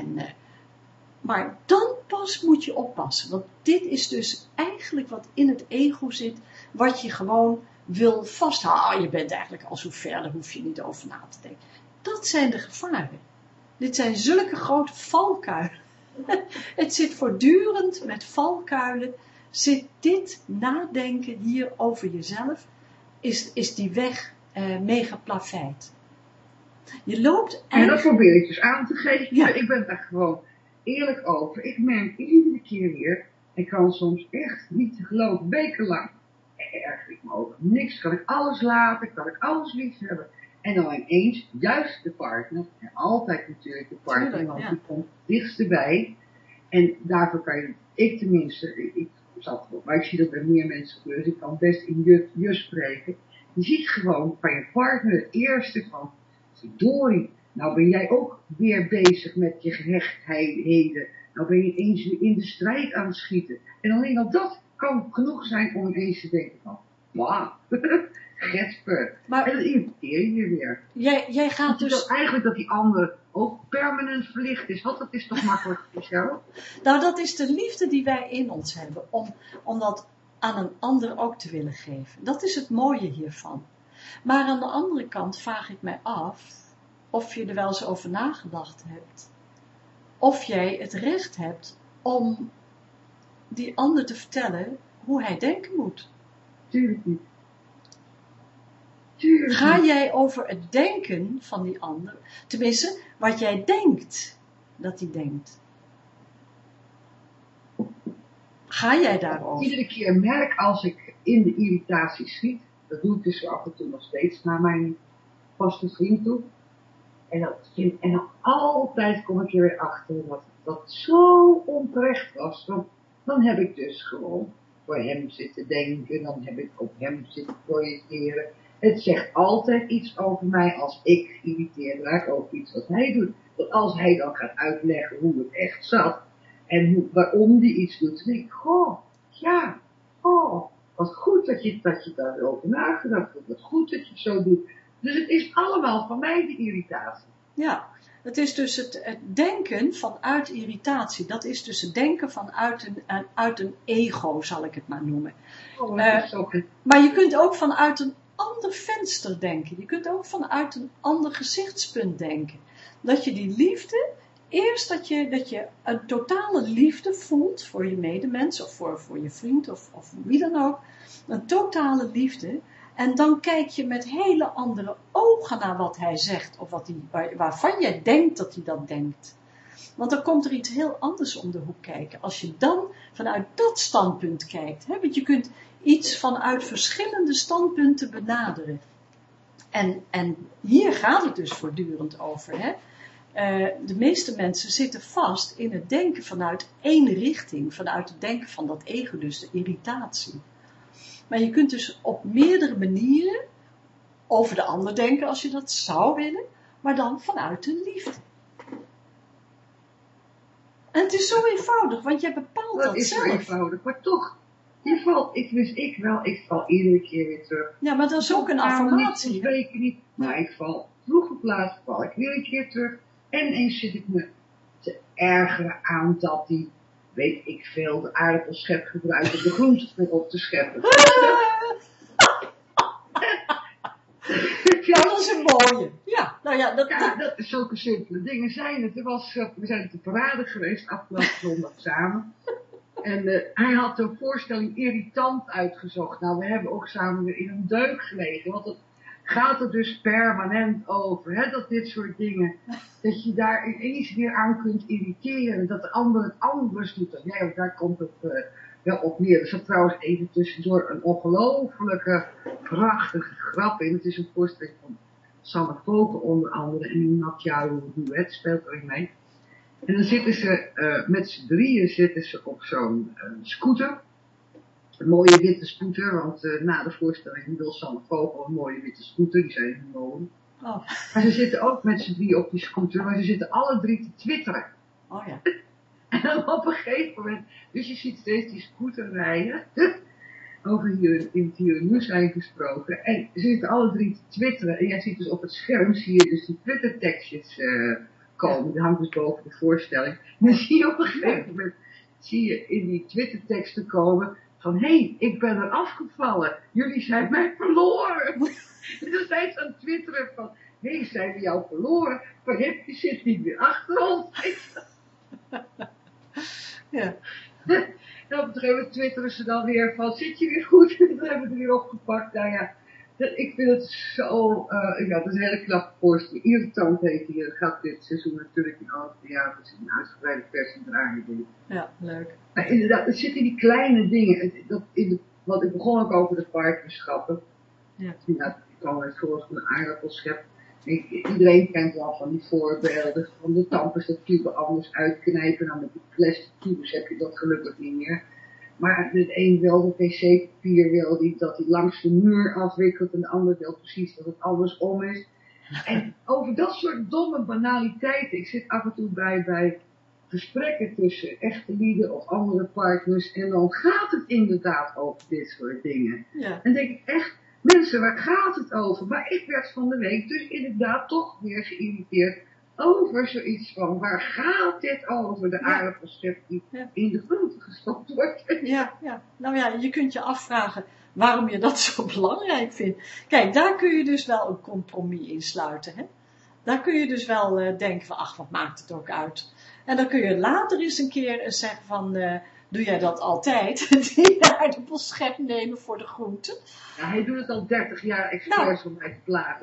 Maar dan pas moet je oppassen. Want dit is dus eigenlijk wat in het ego zit, wat je gewoon wil vasthouden. Je bent eigenlijk al zo ver, daar hoef je niet over na te denken. Dat zijn de gevaren. Dit zijn zulke grote valkuilen. Het zit voortdurend met valkuilen. Zit dit nadenken hier over jezelf, is die weg mee geplaveid. Je loopt en dat probeer ik dus aan te geven. Ja. Ik ben daar gewoon eerlijk over. Ik merk iedere keer weer, ik kan soms echt niet geloven, wekenlang erger ik me over niks, kan ik alles laten, kan ik alles lief hebben. En dan ineens, juist de partner, en altijd natuurlijk de partner, want die komt dichtst bij. En daarvoor kan ik tenminste, maar ik zie dat bij meer mensen gebeuren, dus ik kan best in je spreken. Je ziet gewoon van je partner het eerste van, verdorie, nou ben jij ook weer bezig met je gehechtheden. Nou ben je eens in de strijd aan het schieten. En alleen al dat kan genoeg zijn om ineens te denken van, wauw, Gesper. Maar, en dan irriteer je weer. Jij gaat dus eigenlijk dat die ander ook permanent verlicht is. Want dat is toch makkelijk voor jou? Nou, dat is de liefde die wij in ons hebben. Om dat aan een ander ook te willen geven. Dat is het mooie hiervan. Maar aan de andere kant vraag ik mij af of je er wel eens over nagedacht hebt. Of jij het recht hebt om die ander te vertellen hoe hij denken moet. Tuurlijk niet. Ga jij over het denken van die ander, tenminste, wat jij denkt dat hij denkt. Ga jij daarover? Iedere keer merk als ik in de irritatie schiet, dat doe ik dus af en toe nog steeds naar mijn vaste vriend toe. En dan altijd kom ik er weer achter dat dat zo onterecht was. Want dan heb ik dus gewoon voor hem zitten denken, dan heb ik op hem zitten projecteren. Het zegt altijd iets over mij als ik geïrriteerd raak over iets wat hij doet. Want als hij dan gaat uitleggen hoe het echt zat en waarom die iets doet, dan denk ik, wat goed dat je daarover nagedacht hebt. Wat goed dat je het zo doet. Dus het is allemaal van mij de irritatie. Ja, het is dus het denken vanuit irritatie. Dat is dus het denken uit een ego, zal ik het maar noemen. Oh, dat is ook Maar je kunt ook vanuit een ander venster denken. Je kunt ook vanuit een ander gezichtspunt denken. Dat je die liefde, eerst dat je een totale liefde voelt voor je medemens of voor je vriend of wie dan ook. Een totale liefde. En dan kijk je met hele andere ogen naar wat hij zegt. Of waarvan jij denkt dat hij dat denkt. Want dan komt er iets heel anders om de hoek kijken. Als je dan vanuit dat standpunt kijkt. Hè? Want je kunt iets vanuit verschillende standpunten benaderen. En hier gaat het dus voortdurend over. Hè? De meeste mensen zitten vast in het denken vanuit één richting. Vanuit het denken van dat ego, dus de irritatie. Maar je kunt dus op meerdere manieren over de ander denken als je dat zou willen. Maar dan vanuit de liefde. En het is zo eenvoudig, want jij bepaalt dat zelf. Dat is zo eenvoudig, maar toch, ik val iedere keer weer terug. Ja, maar dat is ook een affirmatie. Niet, maar ik val vroeg of laat, val ik weer een keer terug. En eens zit ik me te ergeren aan dat die, weet ik veel, de aardappelschep gebruikt om de groenten erop te scheppen. Ja, dat is een mooie. Ja, nou ja, dat is zulke simpele dingen zijn het. We zijn op de parade geweest afgelopen zondag samen. En hij had de voorstelling irritant uitgezocht. Nou, we hebben ook samen weer in een deuk gelegen. Want het gaat er dus permanent over. Hè, dat dit soort dingen, dat je daar ineens weer aan kunt irriteren. Dat de ander het anders doet. Nee, want daar komt het wel op neer. Er zat trouwens even tussendoor een ongelofelijke, prachtige grap in. Het is een voorstelling van Sanne Vogel onder andere. En die Natja Duet speelt erin mee. En dan zitten ze, met z'n drieën op zo'n scooter. Een mooie witte scooter, want na de voorstelling wil Sanne Vogel een mooie witte scooter. Die zijn in mooi. Oh. Maar ze zitten ook met z'n drieën op die scooter, maar ze zitten alle drie te twitteren. Oh ja. En dan op een gegeven moment, dus je ziet steeds die scooter rijden. Over hier in het hier nieuws zijn gesproken. En ze zitten alle drie te twitteren. En jij ziet dus op het scherm, zie je dus die twittertekstjes komen. Die hangt dus boven de voorstelling. En dan zie je op een gegeven moment, in die twitterteksten komen van, hé, ik ben er afgevallen. Jullie zijn mij verloren. En dan zijn ze aan het twitteren van, hé, zijn we jou verloren? Maar je zit niet meer achter ons. Ja. En op een gegeven moment twitteren ze dan weer van, zit je weer goed? En dan hebben we het weer opgepakt. Nou ja, ik vind het zo, het is een hele knappe voorstelling. Irritant heet hier, gaat dit seizoen natuurlijk in alle theaters in een uitgebreide versie draaien. Ja, leuk. Maar inderdaad, het zit in die kleine dingen. Want ik begon ook over de partnerschappen. Ja. Ik kwam het voor van de aardappelschep. Iedereen kent wel van die voorbeelden van de tandpasta-tube anders uitknijpen. Nou, met die plastic tubes heb je dat gelukkig niet meer. Maar de een wil de wc-papier, dat hij langs de muur afwikkelt en de ander wil precies dat het andersom is. En over dat soort domme banaliteiten, ik zit af en toe bij gesprekken tussen echte lieden of andere partners en dan gaat het inderdaad over dit soort dingen. Ja. En denk ik echt, mensen, waar gaat het over? Maar ik werd van de week dus inderdaad toch weer geïrriteerd over zoiets van, waar gaat dit over? De aardappelschep die in de groente gestopt wordt. Ja. Nou ja, je kunt je afvragen waarom je dat zo belangrijk vindt. Kijk, daar kun je dus wel een compromis in sluiten. Hè? Daar kun je dus wel denken van, ach, wat maakt het ook uit? En dan kun je later eens een keer zeggen van, doe jij dat altijd? Die aardappelschep nemen voor de groenten? Ja, hij doet het al 30 jaar expres om mij te plagen.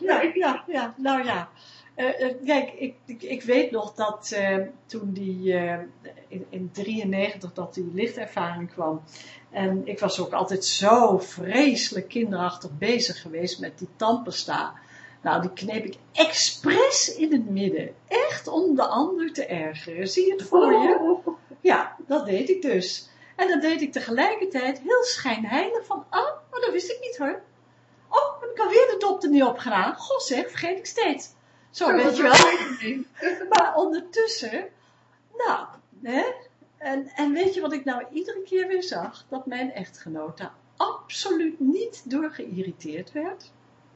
Ja, nou ja. Kijk, ik weet nog dat toen die in 93 dat die lichtervaring kwam. En ik was ook altijd zo vreselijk kinderachtig bezig geweest met die tandpasta. Nou, die kneep ik expres in het midden. Echt om de ander te ergeren. Zie je het voor je? Ja, dat deed ik dus. En dat deed ik tegelijkertijd heel schijnheilig van, maar dat wist ik niet hoor. Oh, heb ik alweer de dop er niet op gedaan? Goh zeg, vergeet ik steeds. Zo, weet je wel. Maar ondertussen, nou, hè. En weet je wat ik nou iedere keer weer zag? Dat mijn echtgenoot daar absoluut niet door geïrriteerd werd.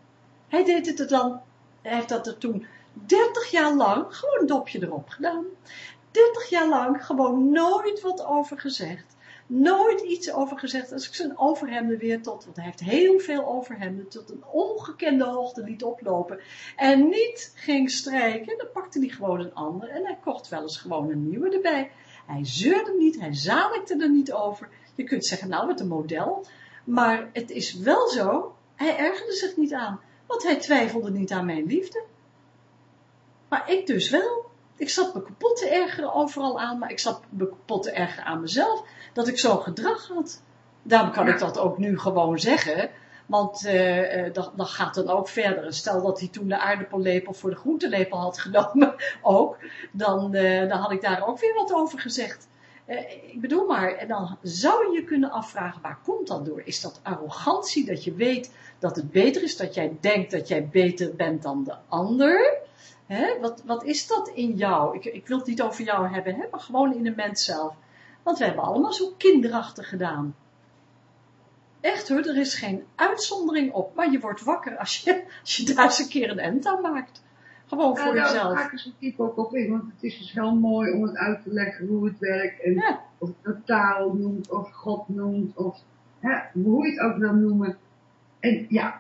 Hij deed het er dan, hij heeft dat er toen 30 jaar lang gewoon een dopje erop gedaan. 30 jaar lang gewoon nooit wat over gezegd. Nooit iets over gezegd. Als ik zijn overhemden weer want hij heeft heel veel overhemden, tot een ongekende hoogte liet oplopen. En niet ging strijken, dan pakte hij gewoon een ander. En hij kocht wel eens gewoon een nieuwe erbij. Hij zeurde niet, hij zanikte er niet over. Je kunt zeggen, nou wat een model. Maar het is wel zo, hij ergerde zich niet aan. Want hij twijfelde niet aan mijn liefde. Maar ik dus wel. Ik zat me kapot te ergeren overal aan, maar ik zat me kapot te ergeren aan mezelf, dat ik zo'n gedrag had. Daarom kan ik dat ook nu gewoon zeggen, want dat gaat dan ook verder. En stel dat hij toen de aardappellepel voor de groentelepel had genomen, ook, dan had ik daar ook weer wat over gezegd. Ik bedoel maar, en dan zou je kunnen afvragen, waar komt dat door? Is dat arrogantie, dat je weet dat het beter is, dat jij denkt dat jij beter bent dan de ander? Hè? Wat is dat in jou? Ik wil het niet over jou hebben, hè? Maar gewoon in de mens zelf. Want we hebben allemaal zo kinderachtig gedaan. Echt hoor, er is geen uitzondering op. Maar je wordt wakker als je daar eens een keer een end aan maakt. Gewoon voor jezelf. Daar haken ze type ook op in, want het is dus heel mooi om het uit te leggen hoe het werkt. En of het een taal noemt, of God noemt, of hoe je het ook wil noemen. En ja,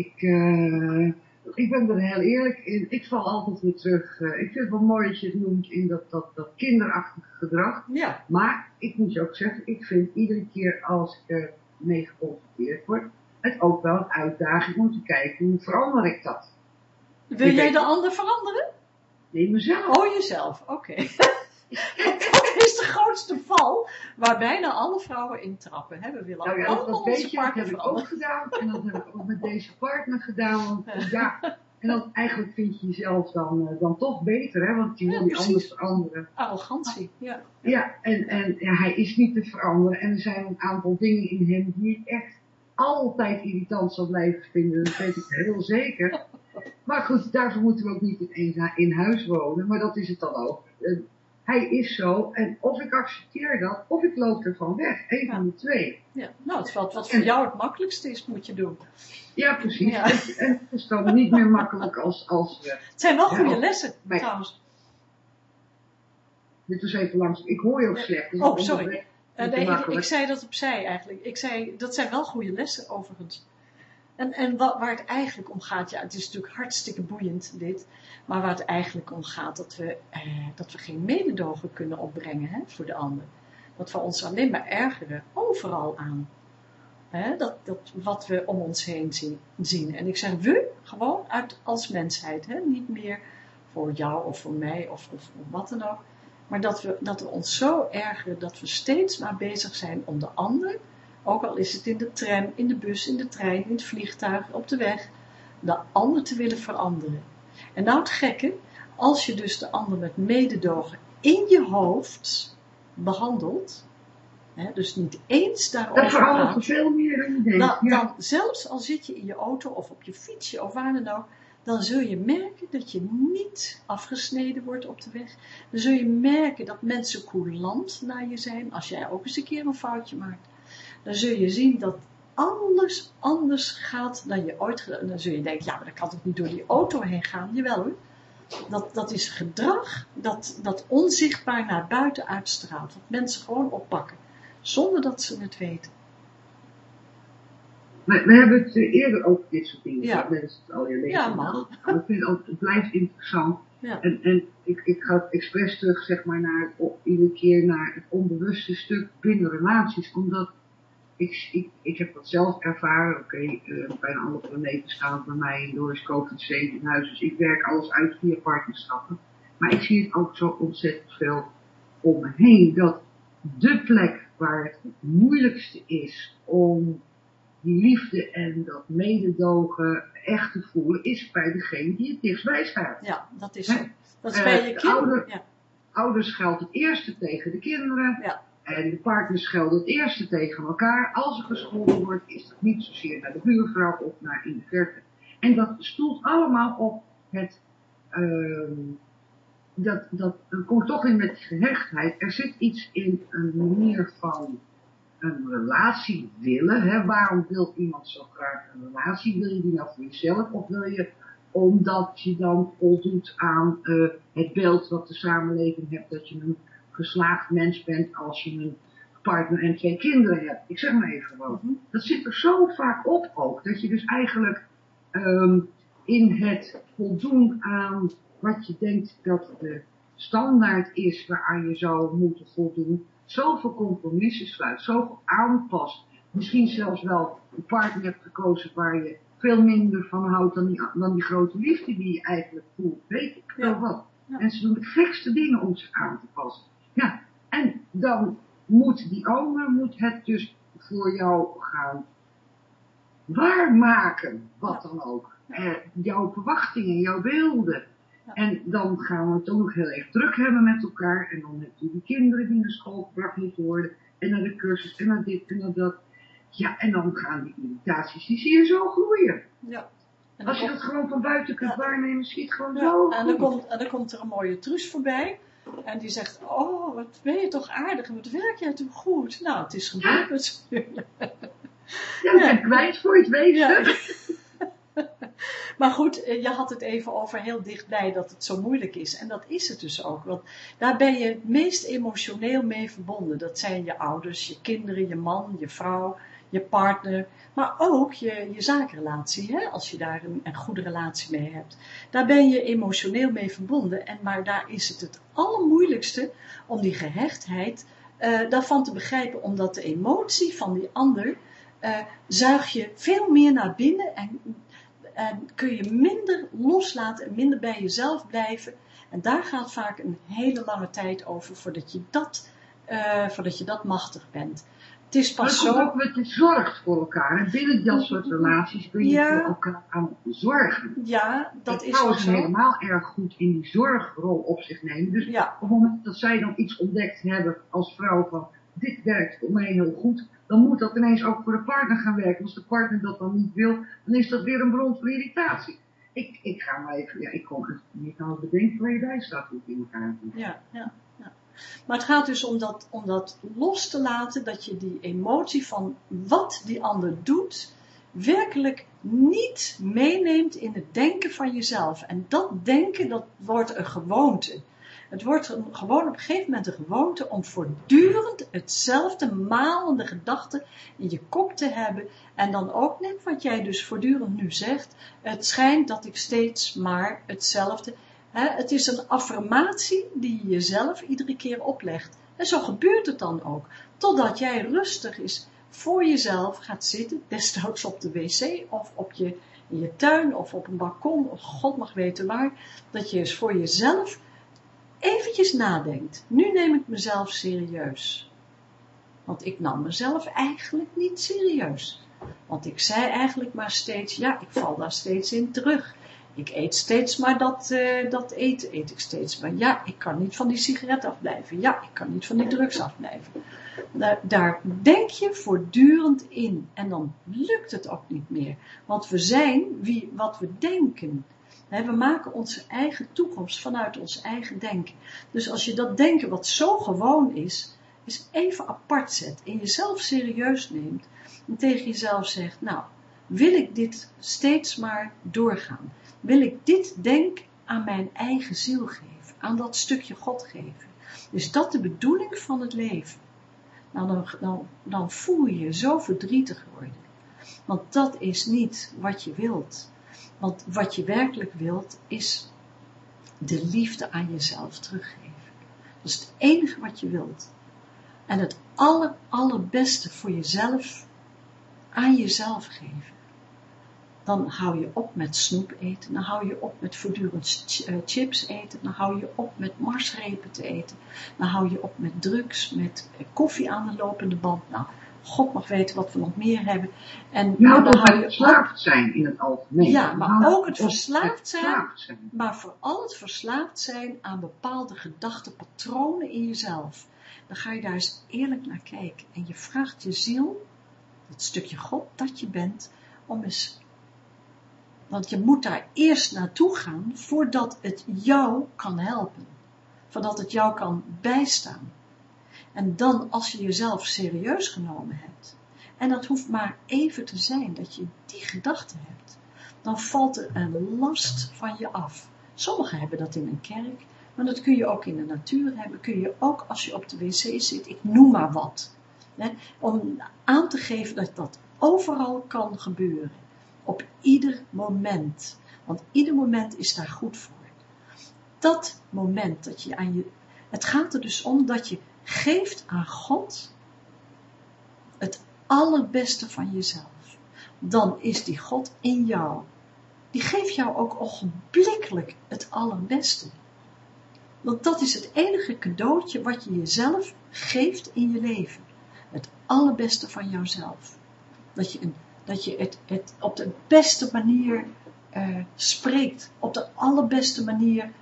ik ben er heel eerlijk in. Ik val altijd weer terug. Ik vind het wel mooi dat je het noemt in dat kinderachtige gedrag. Ja. Maar ik moet je ook zeggen, ik vind iedere keer als ik er mee geconfronteerd word, het ook wel een uitdaging om te kijken hoe verander ik dat. Wil jij de ander veranderen? Nee, mezelf. Oh, jezelf. Oké. Dat is de grootste val waar bijna alle vrouwen intrappen. We willen allemaal onze partner veranderen. Dat heb ik ook gedaan. En dat heb ik ook met deze partner gedaan. Want en dan eigenlijk vind je jezelf dan toch beter, hè? Want die wil die anders veranderen. Arrogantie, ja. Ja, en hij is niet te veranderen. En er zijn een aantal dingen in hem die ik echt altijd irritant zal blijven vinden. Dat weet ik heel zeker. Maar goed, daarvoor moeten we ook niet in huis wonen. Maar dat is het dan ook. Hij is zo. En of ik accepteer dat, of ik loop ervan weg. Eén van de twee. Ja, nou, het is wat voor jou het makkelijkste is, moet je doen. Ja, precies. Ja. En het is dan niet meer makkelijk als het zijn wel goede lessen, trouwens. Dit was even langs. Ik hoor je ook slecht. Dus sorry. Ik zei dat opzij eigenlijk. Ik zei, dat zijn wel goede lessen, overigens. En waar het eigenlijk om gaat, ja, het is natuurlijk hartstikke boeiend dit, maar waar het eigenlijk om gaat, dat we geen mededogen kunnen opbrengen voor de ander. Dat we ons alleen maar ergeren, overal aan. Dat wat we om ons heen zien. En ik zeg we, gewoon als mensheid, niet meer voor jou of voor mij of wat dan ook. Maar dat we ons zo ergeren dat we steeds maar bezig zijn om de ander, ook al is het in de tram, in de bus, in de trein, in het vliegtuig, op de weg, de ander te willen veranderen. En nou het gekke, als je dus de ander met mededogen in je hoofd behandelt, dus niet eens daarover dat verandert veel meer dan je denkt. Dan zelfs al zit je in je auto of op je fietsje of waar dan ook, dan zul je merken dat je niet afgesneden wordt op de weg. Dan zul je merken dat mensen coulant naar je zijn, als jij ook eens een keer een foutje maakt. Dan zul je zien dat alles anders gaat dan je ooit gedaan. Dan zul je denken, ja, maar dat kan toch niet door die auto heen gaan? Jawel hoor. Dat is gedrag dat onzichtbaar naar buiten uitstraalt. Wat mensen gewoon oppakken. Zonder dat ze het weten. We hebben het eerder over dit soort dingen. Ja. Dat mensen het al lezen. Ja, man. Maar ik vind het blijft interessant. Ja. En ik ga expres terug, zeg maar, iedere keer naar het onbewuste stuk binnen relaties. Omdat ik heb dat zelf ervaren. Bijna alle planeten staan bij mij in de horoscoop het 7 huis. Dus ik werk alles uit via partnerschappen. Maar ik zie het ook zo ontzettend veel om me heen. Dat de plek waar het moeilijkste is om die liefde en dat mededogen echt te voelen, is bij degene die het dichtstbij staat. Ja, dat is zo. Dat is bij je kinderen. Ouders geldt het eerste tegen de kinderen. Ja. En de partners gelden het eerste tegen elkaar. Als er gescholden wordt, is dat niet zozeer naar de buurvrouw of naar in de verte. En dat stoelt allemaal op het, dat komt toch in met gehechtheid. Er zit iets in een manier van een relatie willen, hè? Waarom wil iemand zo graag een relatie? Wil je die nou voor jezelf of wil je omdat je dan voldoet aan het beeld wat de samenleving hebt, dat je een geslaagd mens bent als je een partner en 2 kinderen hebt. Ik zeg maar even wat. Dat zit er zo vaak op ook, dat je dus eigenlijk in het voldoen aan wat je denkt dat de standaard is waaraan je zou moeten voldoen, zoveel compromissen sluit, zoveel aanpast. Misschien zelfs wel een partner hebt gekozen waar je veel minder van houdt dan die grote liefde die je eigenlijk voelt. Weet ik wel wat. Ja. En ze doen de gekste dingen om zich aan te passen. Ja, en dan moet die ander het dus voor jou gaan waarmaken, wat dan ook. Jouw verwachtingen, jouw beelden. Ja. En dan gaan we het ook nog heel even druk hebben met elkaar. En dan heb je die kinderen die naar school gebracht moeten worden. En naar de cursus en naar dit en naar dat. Ja, en dan gaan die irritaties, die zie je zo groeien. Ja. Als je dat gewoon van buiten kunt waarnemen, schiet gewoon zo. En dan komt er een mooie truus voorbij. En die zegt, oh, wat ben je toch aardig en wat werk jij toch goed. Nou, het is gebeurd natuurlijk. Ja, ik ben kwijt voor het wezen. Ja. Maar goed, je had het even over heel dichtbij dat het zo moeilijk is. En dat is het dus ook. Want daar ben je het meest emotioneel mee verbonden. Dat zijn je ouders, je kinderen, je man, je vrouw, je partner. Maar ook je zakenrelatie, hè? Als je daar een goede relatie mee hebt. Daar ben je emotioneel mee verbonden. Maar daar is het allermoeilijkste om die gehechtheid daarvan te begrijpen. Omdat de emotie van die ander zuig je veel meer naar binnen en kun je minder loslaten en minder bij jezelf blijven. En daar gaat vaak een hele lange tijd over voordat je dat machtig bent. Het is pas zo. Maar ook met je zorgt voor elkaar. En binnen dat soort relaties kun je voor elkaar aan zorgen. Ja, dat is vrouwen zo. zijn helemaal erg goed in die zorgrol op zich nemen. Dus op het moment dat zij dan iets ontdekt hebben als vrouw van dit werkt voor mij heel goed, dan moet dat ineens ook voor de partner gaan werken. Als de partner dat dan niet wil, dan is dat weer een bron voor irritatie. Ik ga maar even, je kan het bedenken waar je bij staat, hoe het in elkaar zit. Ja. Maar het gaat dus om dat los te laten, dat je die emotie van wat die ander doet, werkelijk niet meeneemt in het denken van jezelf. En dat denken, dat wordt een gewoonte. Het wordt gewoon op een gegeven moment een gewoonte om voortdurend hetzelfde malende gedachte in je kop te hebben. En dan ook net wat jij dus voortdurend nu zegt. Het schijnt dat ik steeds maar hetzelfde. Het is een affirmatie die je jezelf iedere keer oplegt. En zo gebeurt het dan ook. Totdat jij rustig is voor jezelf gaat zitten. Desnoods op de wc of in je tuin of op een balkon. Of God mag weten waar. Dat je eens voor jezelf eventjes nadenkt. Nu neem ik mezelf serieus. Want ik nam mezelf eigenlijk niet serieus. Want ik zei eigenlijk maar steeds, ik val daar steeds in terug. Ik eet steeds maar dat eten eet ik steeds maar. Ja, ik kan niet van die sigaret afblijven. Ja, ik kan niet van die drugs afblijven. Daar denk je voortdurend in. En dan lukt het ook niet meer. Want we zijn wat we denken. We maken onze eigen toekomst vanuit ons eigen denken. Dus als je dat denken wat zo gewoon is even apart zet en jezelf serieus neemt en tegen jezelf zegt, nou, wil ik dit steeds maar doorgaan? Wil ik dit denk aan mijn eigen ziel geven, aan dat stukje God geven? Is dat de bedoeling van het leven? Nou, dan voel je je zo verdrietig worden. Want dat is niet wat je wilt. Want wat je werkelijk wilt, is de liefde aan jezelf teruggeven. Dat is het enige wat je wilt. En het allerbeste voor jezelf, aan jezelf geven. Dan hou je op met snoep eten. Dan hou je op met voortdurend chips eten. Dan hou je op met marsrepen te eten. Dan hou je op met drugs, met koffie aan de lopende band. Nou, God mag weten wat we nog meer hebben. En dan hou je verslaafd zijn in het algemeen. Ja, maar ook het verslaafd zijn. Maar vooral het verslaafd zijn aan bepaalde gedachtepatronen in jezelf. Dan ga je daar eens eerlijk naar kijken. En je vraagt je ziel, dat stukje God dat je bent, om eens. Want je moet daar eerst naartoe gaan, voordat het jou kan helpen. Voordat het jou kan bijstaan. En dan, als je jezelf serieus genomen hebt, en dat hoeft maar even te zijn, dat je die gedachte hebt, dan valt er een last van je af. Sommigen hebben dat in een kerk, maar dat kun je ook in de natuur hebben, kun je ook als je op de wc zit, ik noem maar wat. Hè, om aan te geven dat dat overal kan gebeuren. Op ieder moment. Want ieder moment is daar goed voor. Dat moment dat je het gaat er dus om dat je geeft aan God het allerbeste van jezelf. Dan is die God in jou. Die geeft jou ook ogenblikkelijk het allerbeste. Want dat is het enige cadeautje wat je jezelf geeft in je leven. Het allerbeste van jouzelf. Dat je het op de beste manier spreekt. Op de allerbeste manier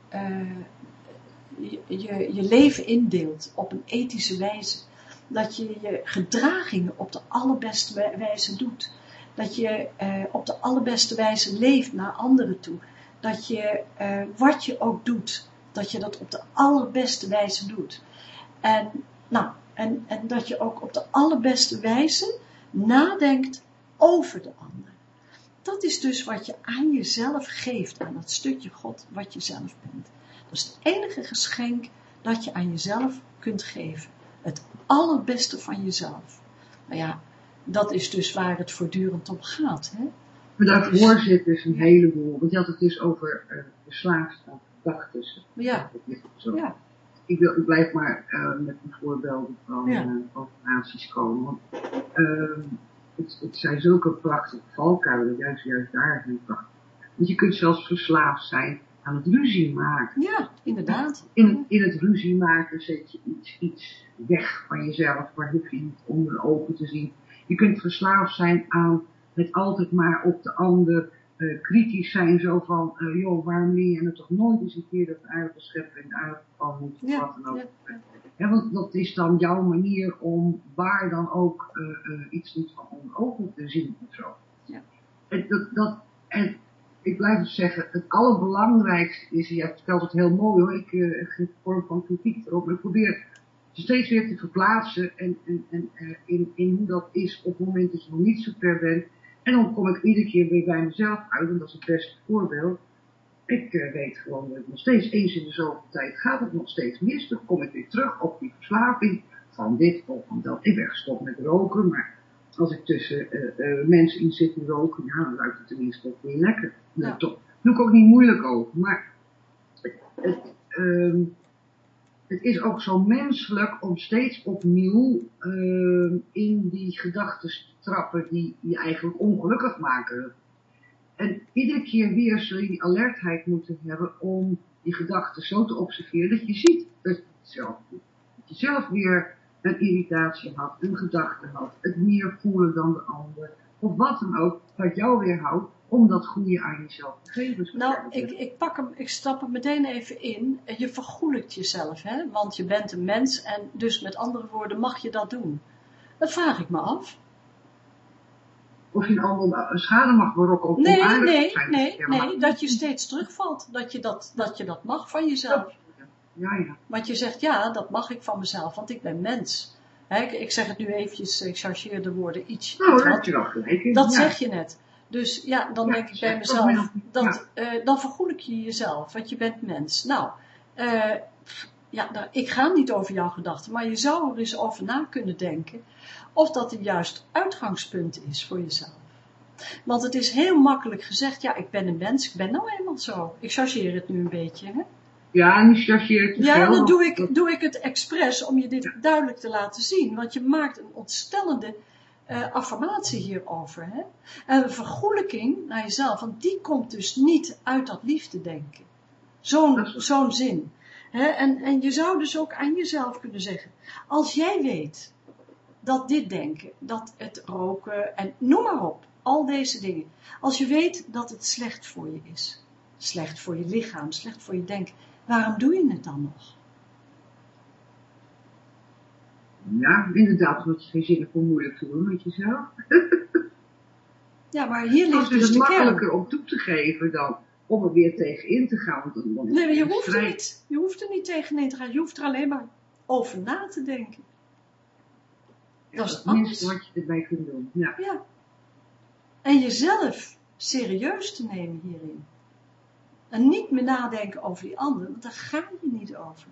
je leven indeelt. Op een ethische wijze. Dat je je gedragingen op de allerbeste wijze doet. Dat je op de allerbeste wijze leeft naar anderen toe. Dat je wat je ook doet. Dat je dat op de allerbeste wijze doet. En dat je ook op de allerbeste wijze nadenkt over de ander. Dat is dus wat je aan jezelf geeft, aan dat stukje God wat je zelf bent. Dat is het enige geschenk dat je aan jezelf kunt geven. Het allerbeste van jezelf. Nou ja, dat is dus waar het voortdurend om gaat. Hè? Maar daarvoor zit dus een heleboel, want je had het dus over verslaafd aan gedachten. Ja. Ja. Ik blijf maar met een voorbeelden van relaties komen. Want het zijn zulke prachtige valkuilen, juist daar zijn prachtig. Want je kunt zelfs verslaafd zijn aan het ruzie maken. Ja, inderdaad. In het ruzie maken zet je iets weg van jezelf, maar hoef je niet onder ogen te zien. Je kunt verslaafd zijn aan het altijd maar op de ander kritisch zijn, zo van, joh, waarom leer je het toch nooit eens een keer dat de aardappel scheppen en de aardappel moet, of wat dan ook. Ja, want dat is dan jouw manier om waar dan ook iets niet van onder ogen te zien of zo. Ja. En ik blijf het zeggen, het allerbelangrijkste is, je vertelt het heel mooi hoor, ik geef een vorm van kritiek erop, maar ik probeer steeds weer te verplaatsen in hoe dat is op het moment dat je nog niet zo ver bent. En dan kom ik iedere keer weer bij mezelf uit, en dat is het beste voorbeeld. Ik weet gewoon dat nog steeds eens in de zoveel tijd gaat het nog steeds mis. Dan kom ik weer terug op die verslaving van dit of van dat. Ik ben gestopt met roken, maar als ik tussen mensen in zit die roken, ja, dan ruikt het tenminste ook weer lekker. Ja. Toch, doe ik ook niet moeilijk over, maar het is ook zo menselijk om steeds opnieuw in die gedachten te trappen die je eigenlijk ongelukkig maken. En iedere keer weer zul je die alertheid moeten hebben om die gedachten zo te observeren dat je ziet dat je het zelf doet. Dat je zelf weer een irritatie had, een gedachte had, het meer voelen dan de ander. Of wat dan ook, wat jou weerhoudt om dat goede aan jezelf te geven. Nou, ik stap er meteen even in. Je vergoelijkt jezelf, hè? Want je bent een mens en dus met andere woorden mag je dat doen. Dat vraag ik me af. Of je een ander schade mag berokken of onaardig zijn. Nee, dat je steeds terugvalt. Dat je dat mag van jezelf. Ja. Want je zegt, ja, dat mag ik van mezelf, want ik ben mens. Hè, ik zeg het nu eventjes, ik chargeer de woorden iets. Nou, daar heb je wel gelijk in. Dat zeg je net. Dus ja, dan denk ik bij mezelf, dan vergoelijk je jezelf, want je bent mens. Nou, ik ga niet over jouw gedachten, maar je zou er eens over na kunnen denken of dat een juist uitgangspunt is voor jezelf. Want het is heel makkelijk gezegd, ja, ik ben een mens, ik ben nou eenmaal zo. Ik chargeer het nu een beetje, hè? Ja, nu chargeer ik te veel. Ja, dan doe ik het expres om je dit duidelijk te laten zien, want je maakt een ontstellende affirmatie hierover. Hè? En een vergoelijking naar jezelf, want die komt dus niet uit dat liefde denken. Zo'n zin. Hè? En je zou dus ook aan jezelf kunnen zeggen, als jij weet dat dit denken, dat het roken en noem maar op, al deze dingen. Als je weet dat het slecht voor je is, slecht voor je lichaam, slecht voor je denken, waarom doe je het dan nog? Ja, inderdaad, omdat je geen zin hebt om moeilijk te doen met jezelf. Ja, maar hier ligt dus het de makkelijker om toe te geven dan om er weer tegenin te gaan. Nee, maar je hoeft er niet tegenin te gaan. Je hoeft er alleen maar over na te denken. Dat is het minste alles. wat je erbij kunt doen. Ja. Ja. En jezelf serieus te nemen hierin. En niet meer nadenken over die ander, want daar ga je niet over.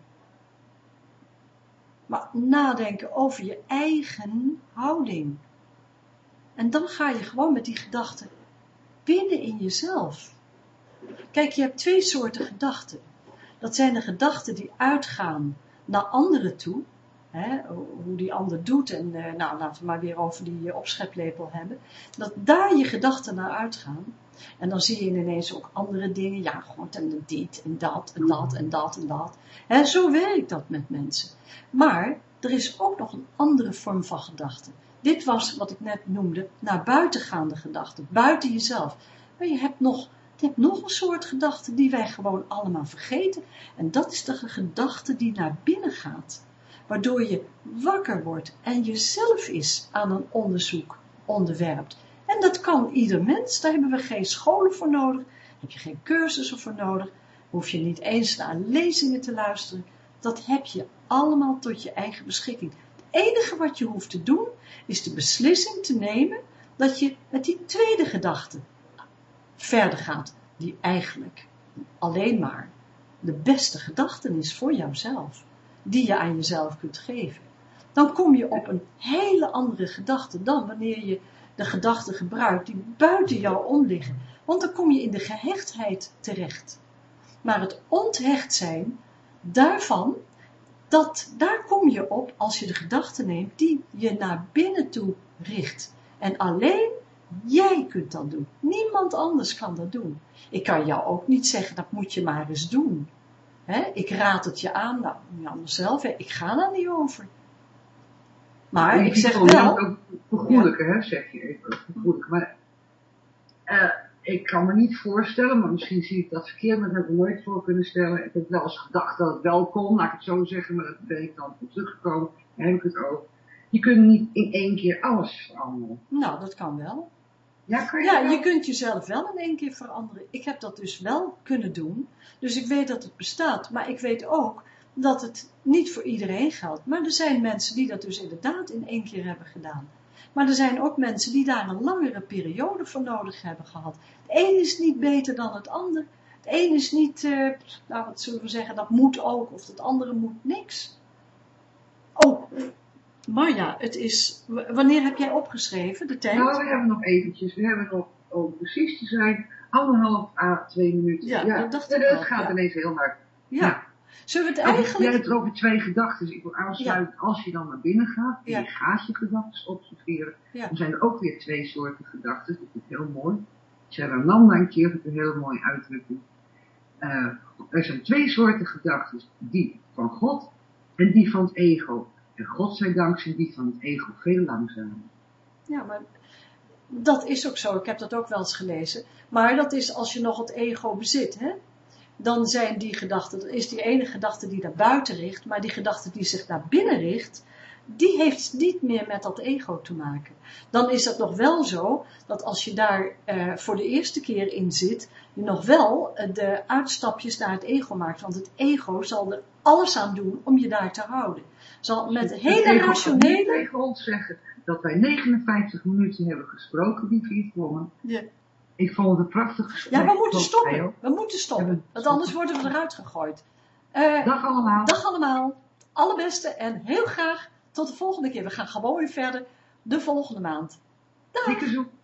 Maar nadenken over je eigen houding. En dan ga je gewoon met die gedachten binnen in jezelf. Kijk, je hebt 2 soorten gedachten. Dat zijn de gedachten die uitgaan naar anderen toe. Hè, hoe die ander doet. En nou, laten we maar weer over die opscheplepel hebben. Dat daar je gedachten naar uitgaan. En dan zie je ineens ook andere dingen. Ja, god, en dit en dat en dat en dat en dat. Hè, zo werkt dat met mensen. Maar er is ook nog een andere vorm van gedachte. Dit was wat ik net noemde, naar buitengaande gedachten. Buiten jezelf. Maar je hebt nog een soort gedachte die wij gewoon allemaal vergeten. En dat is de gedachte die naar binnen gaat. Waardoor je wakker wordt en jezelf is aan een onderzoek onderwerpt. En dat kan ieder mens, daar hebben we geen scholen voor nodig, daar heb je geen cursussen voor nodig, hoef je niet eens naar lezingen te luisteren. Dat heb je allemaal tot je eigen beschikking. Het enige wat je hoeft te doen, is de beslissing te nemen dat je met die tweede gedachte verder gaat, die eigenlijk alleen maar de beste gedachten is voor jouzelf, die je aan jezelf kunt geven. Dan kom je op een hele andere gedachte dan wanneer je de gedachten gebruikt die buiten jou om liggen. Want dan kom je in de gehechtheid terecht. Maar het onthecht zijn, daarvan, daar kom je op als je de gedachten neemt die je naar binnen toe richt. En alleen jij kunt dat doen. Niemand anders kan dat doen. Ik kan jou ook niet zeggen, dat moet je maar eens doen. Ik raad het je aan, nou, anders zelf, ik ga daar niet over. Maar ik zeg wel... ook vergoedelijken, hè, zeg je even. Vergoedelijken. Maar ik kan me niet voorstellen, maar misschien zie ik dat verkeerd, maar dat heb ik nooit voor kunnen stellen. Ik heb wel eens gedacht dat het wel kon, laat ik het zo zeggen, maar dat ben ik dan op teruggekomen. Daar heb ik het over. Je kunt niet in één keer alles veranderen. Nou, dat kan wel. Ja, kan je Ja, wel? je kunt jezelf wel in één keer veranderen. Ik heb dat dus wel kunnen doen. Dus ik weet dat het bestaat. Maar ik weet ook dat het niet voor iedereen geldt. Maar er zijn mensen die dat dus inderdaad in één keer hebben gedaan. Maar er zijn ook mensen die daar een langere periode voor nodig hebben gehad. Het een is niet beter dan het ander. Het een is niet, nou wat zullen we zeggen, dat moet ook. Of het andere moet niks. Oh, Marja, het is, wanneer heb jij opgeschreven, de tijd? Nou, we hebben nog eventjes, we hebben nog, om precies te zijn, 1,5 à 2 minuten. Ja, dat dacht ik wel. Het gaat ineens heel hard. Ja. Zullen we het Jij eigenlijk... hebt het over 2 gedachten. Ik wil aansluiten, als je dan naar binnen gaat, en je gaat je gedachten observeren, dan zijn er ook weer 2 soorten gedachten. Dat is heel mooi. Charananda een keer heeft een hele mooie uitdrukking. Er zijn 2 soorten gedachten, die van God en die van het ego. En godzijdank zijn die van het ego veel langzamer. Ja, maar dat is ook zo. Ik heb dat ook wel eens gelezen. Maar dat is als je nog het ego bezit, hè? Dan zijn die gedachten, dat is die ene gedachte die naar buiten richt, maar die gedachte die zich naar binnen richt, die heeft niet meer met dat ego te maken. Dan is het nog wel zo, dat als je daar voor de eerste keer in zit, je nog wel de uitstapjes naar het ego maakt. Want het ego zal er alles aan doen om je daar te houden. Zal met hele rationele... Ik tegen ons zeggen dat wij 59 minuten hebben gesproken, die 4 vormen. Ja. Ik vond het een prachtig gesprek. Ja, we moeten stoppen. We moeten stoppen. Want anders worden we eruit gegooid. Dag allemaal. Dag allemaal. Het allerbeste en heel graag tot de volgende keer. We gaan gewoon weer verder de volgende maand. Dag. Dikke zoek.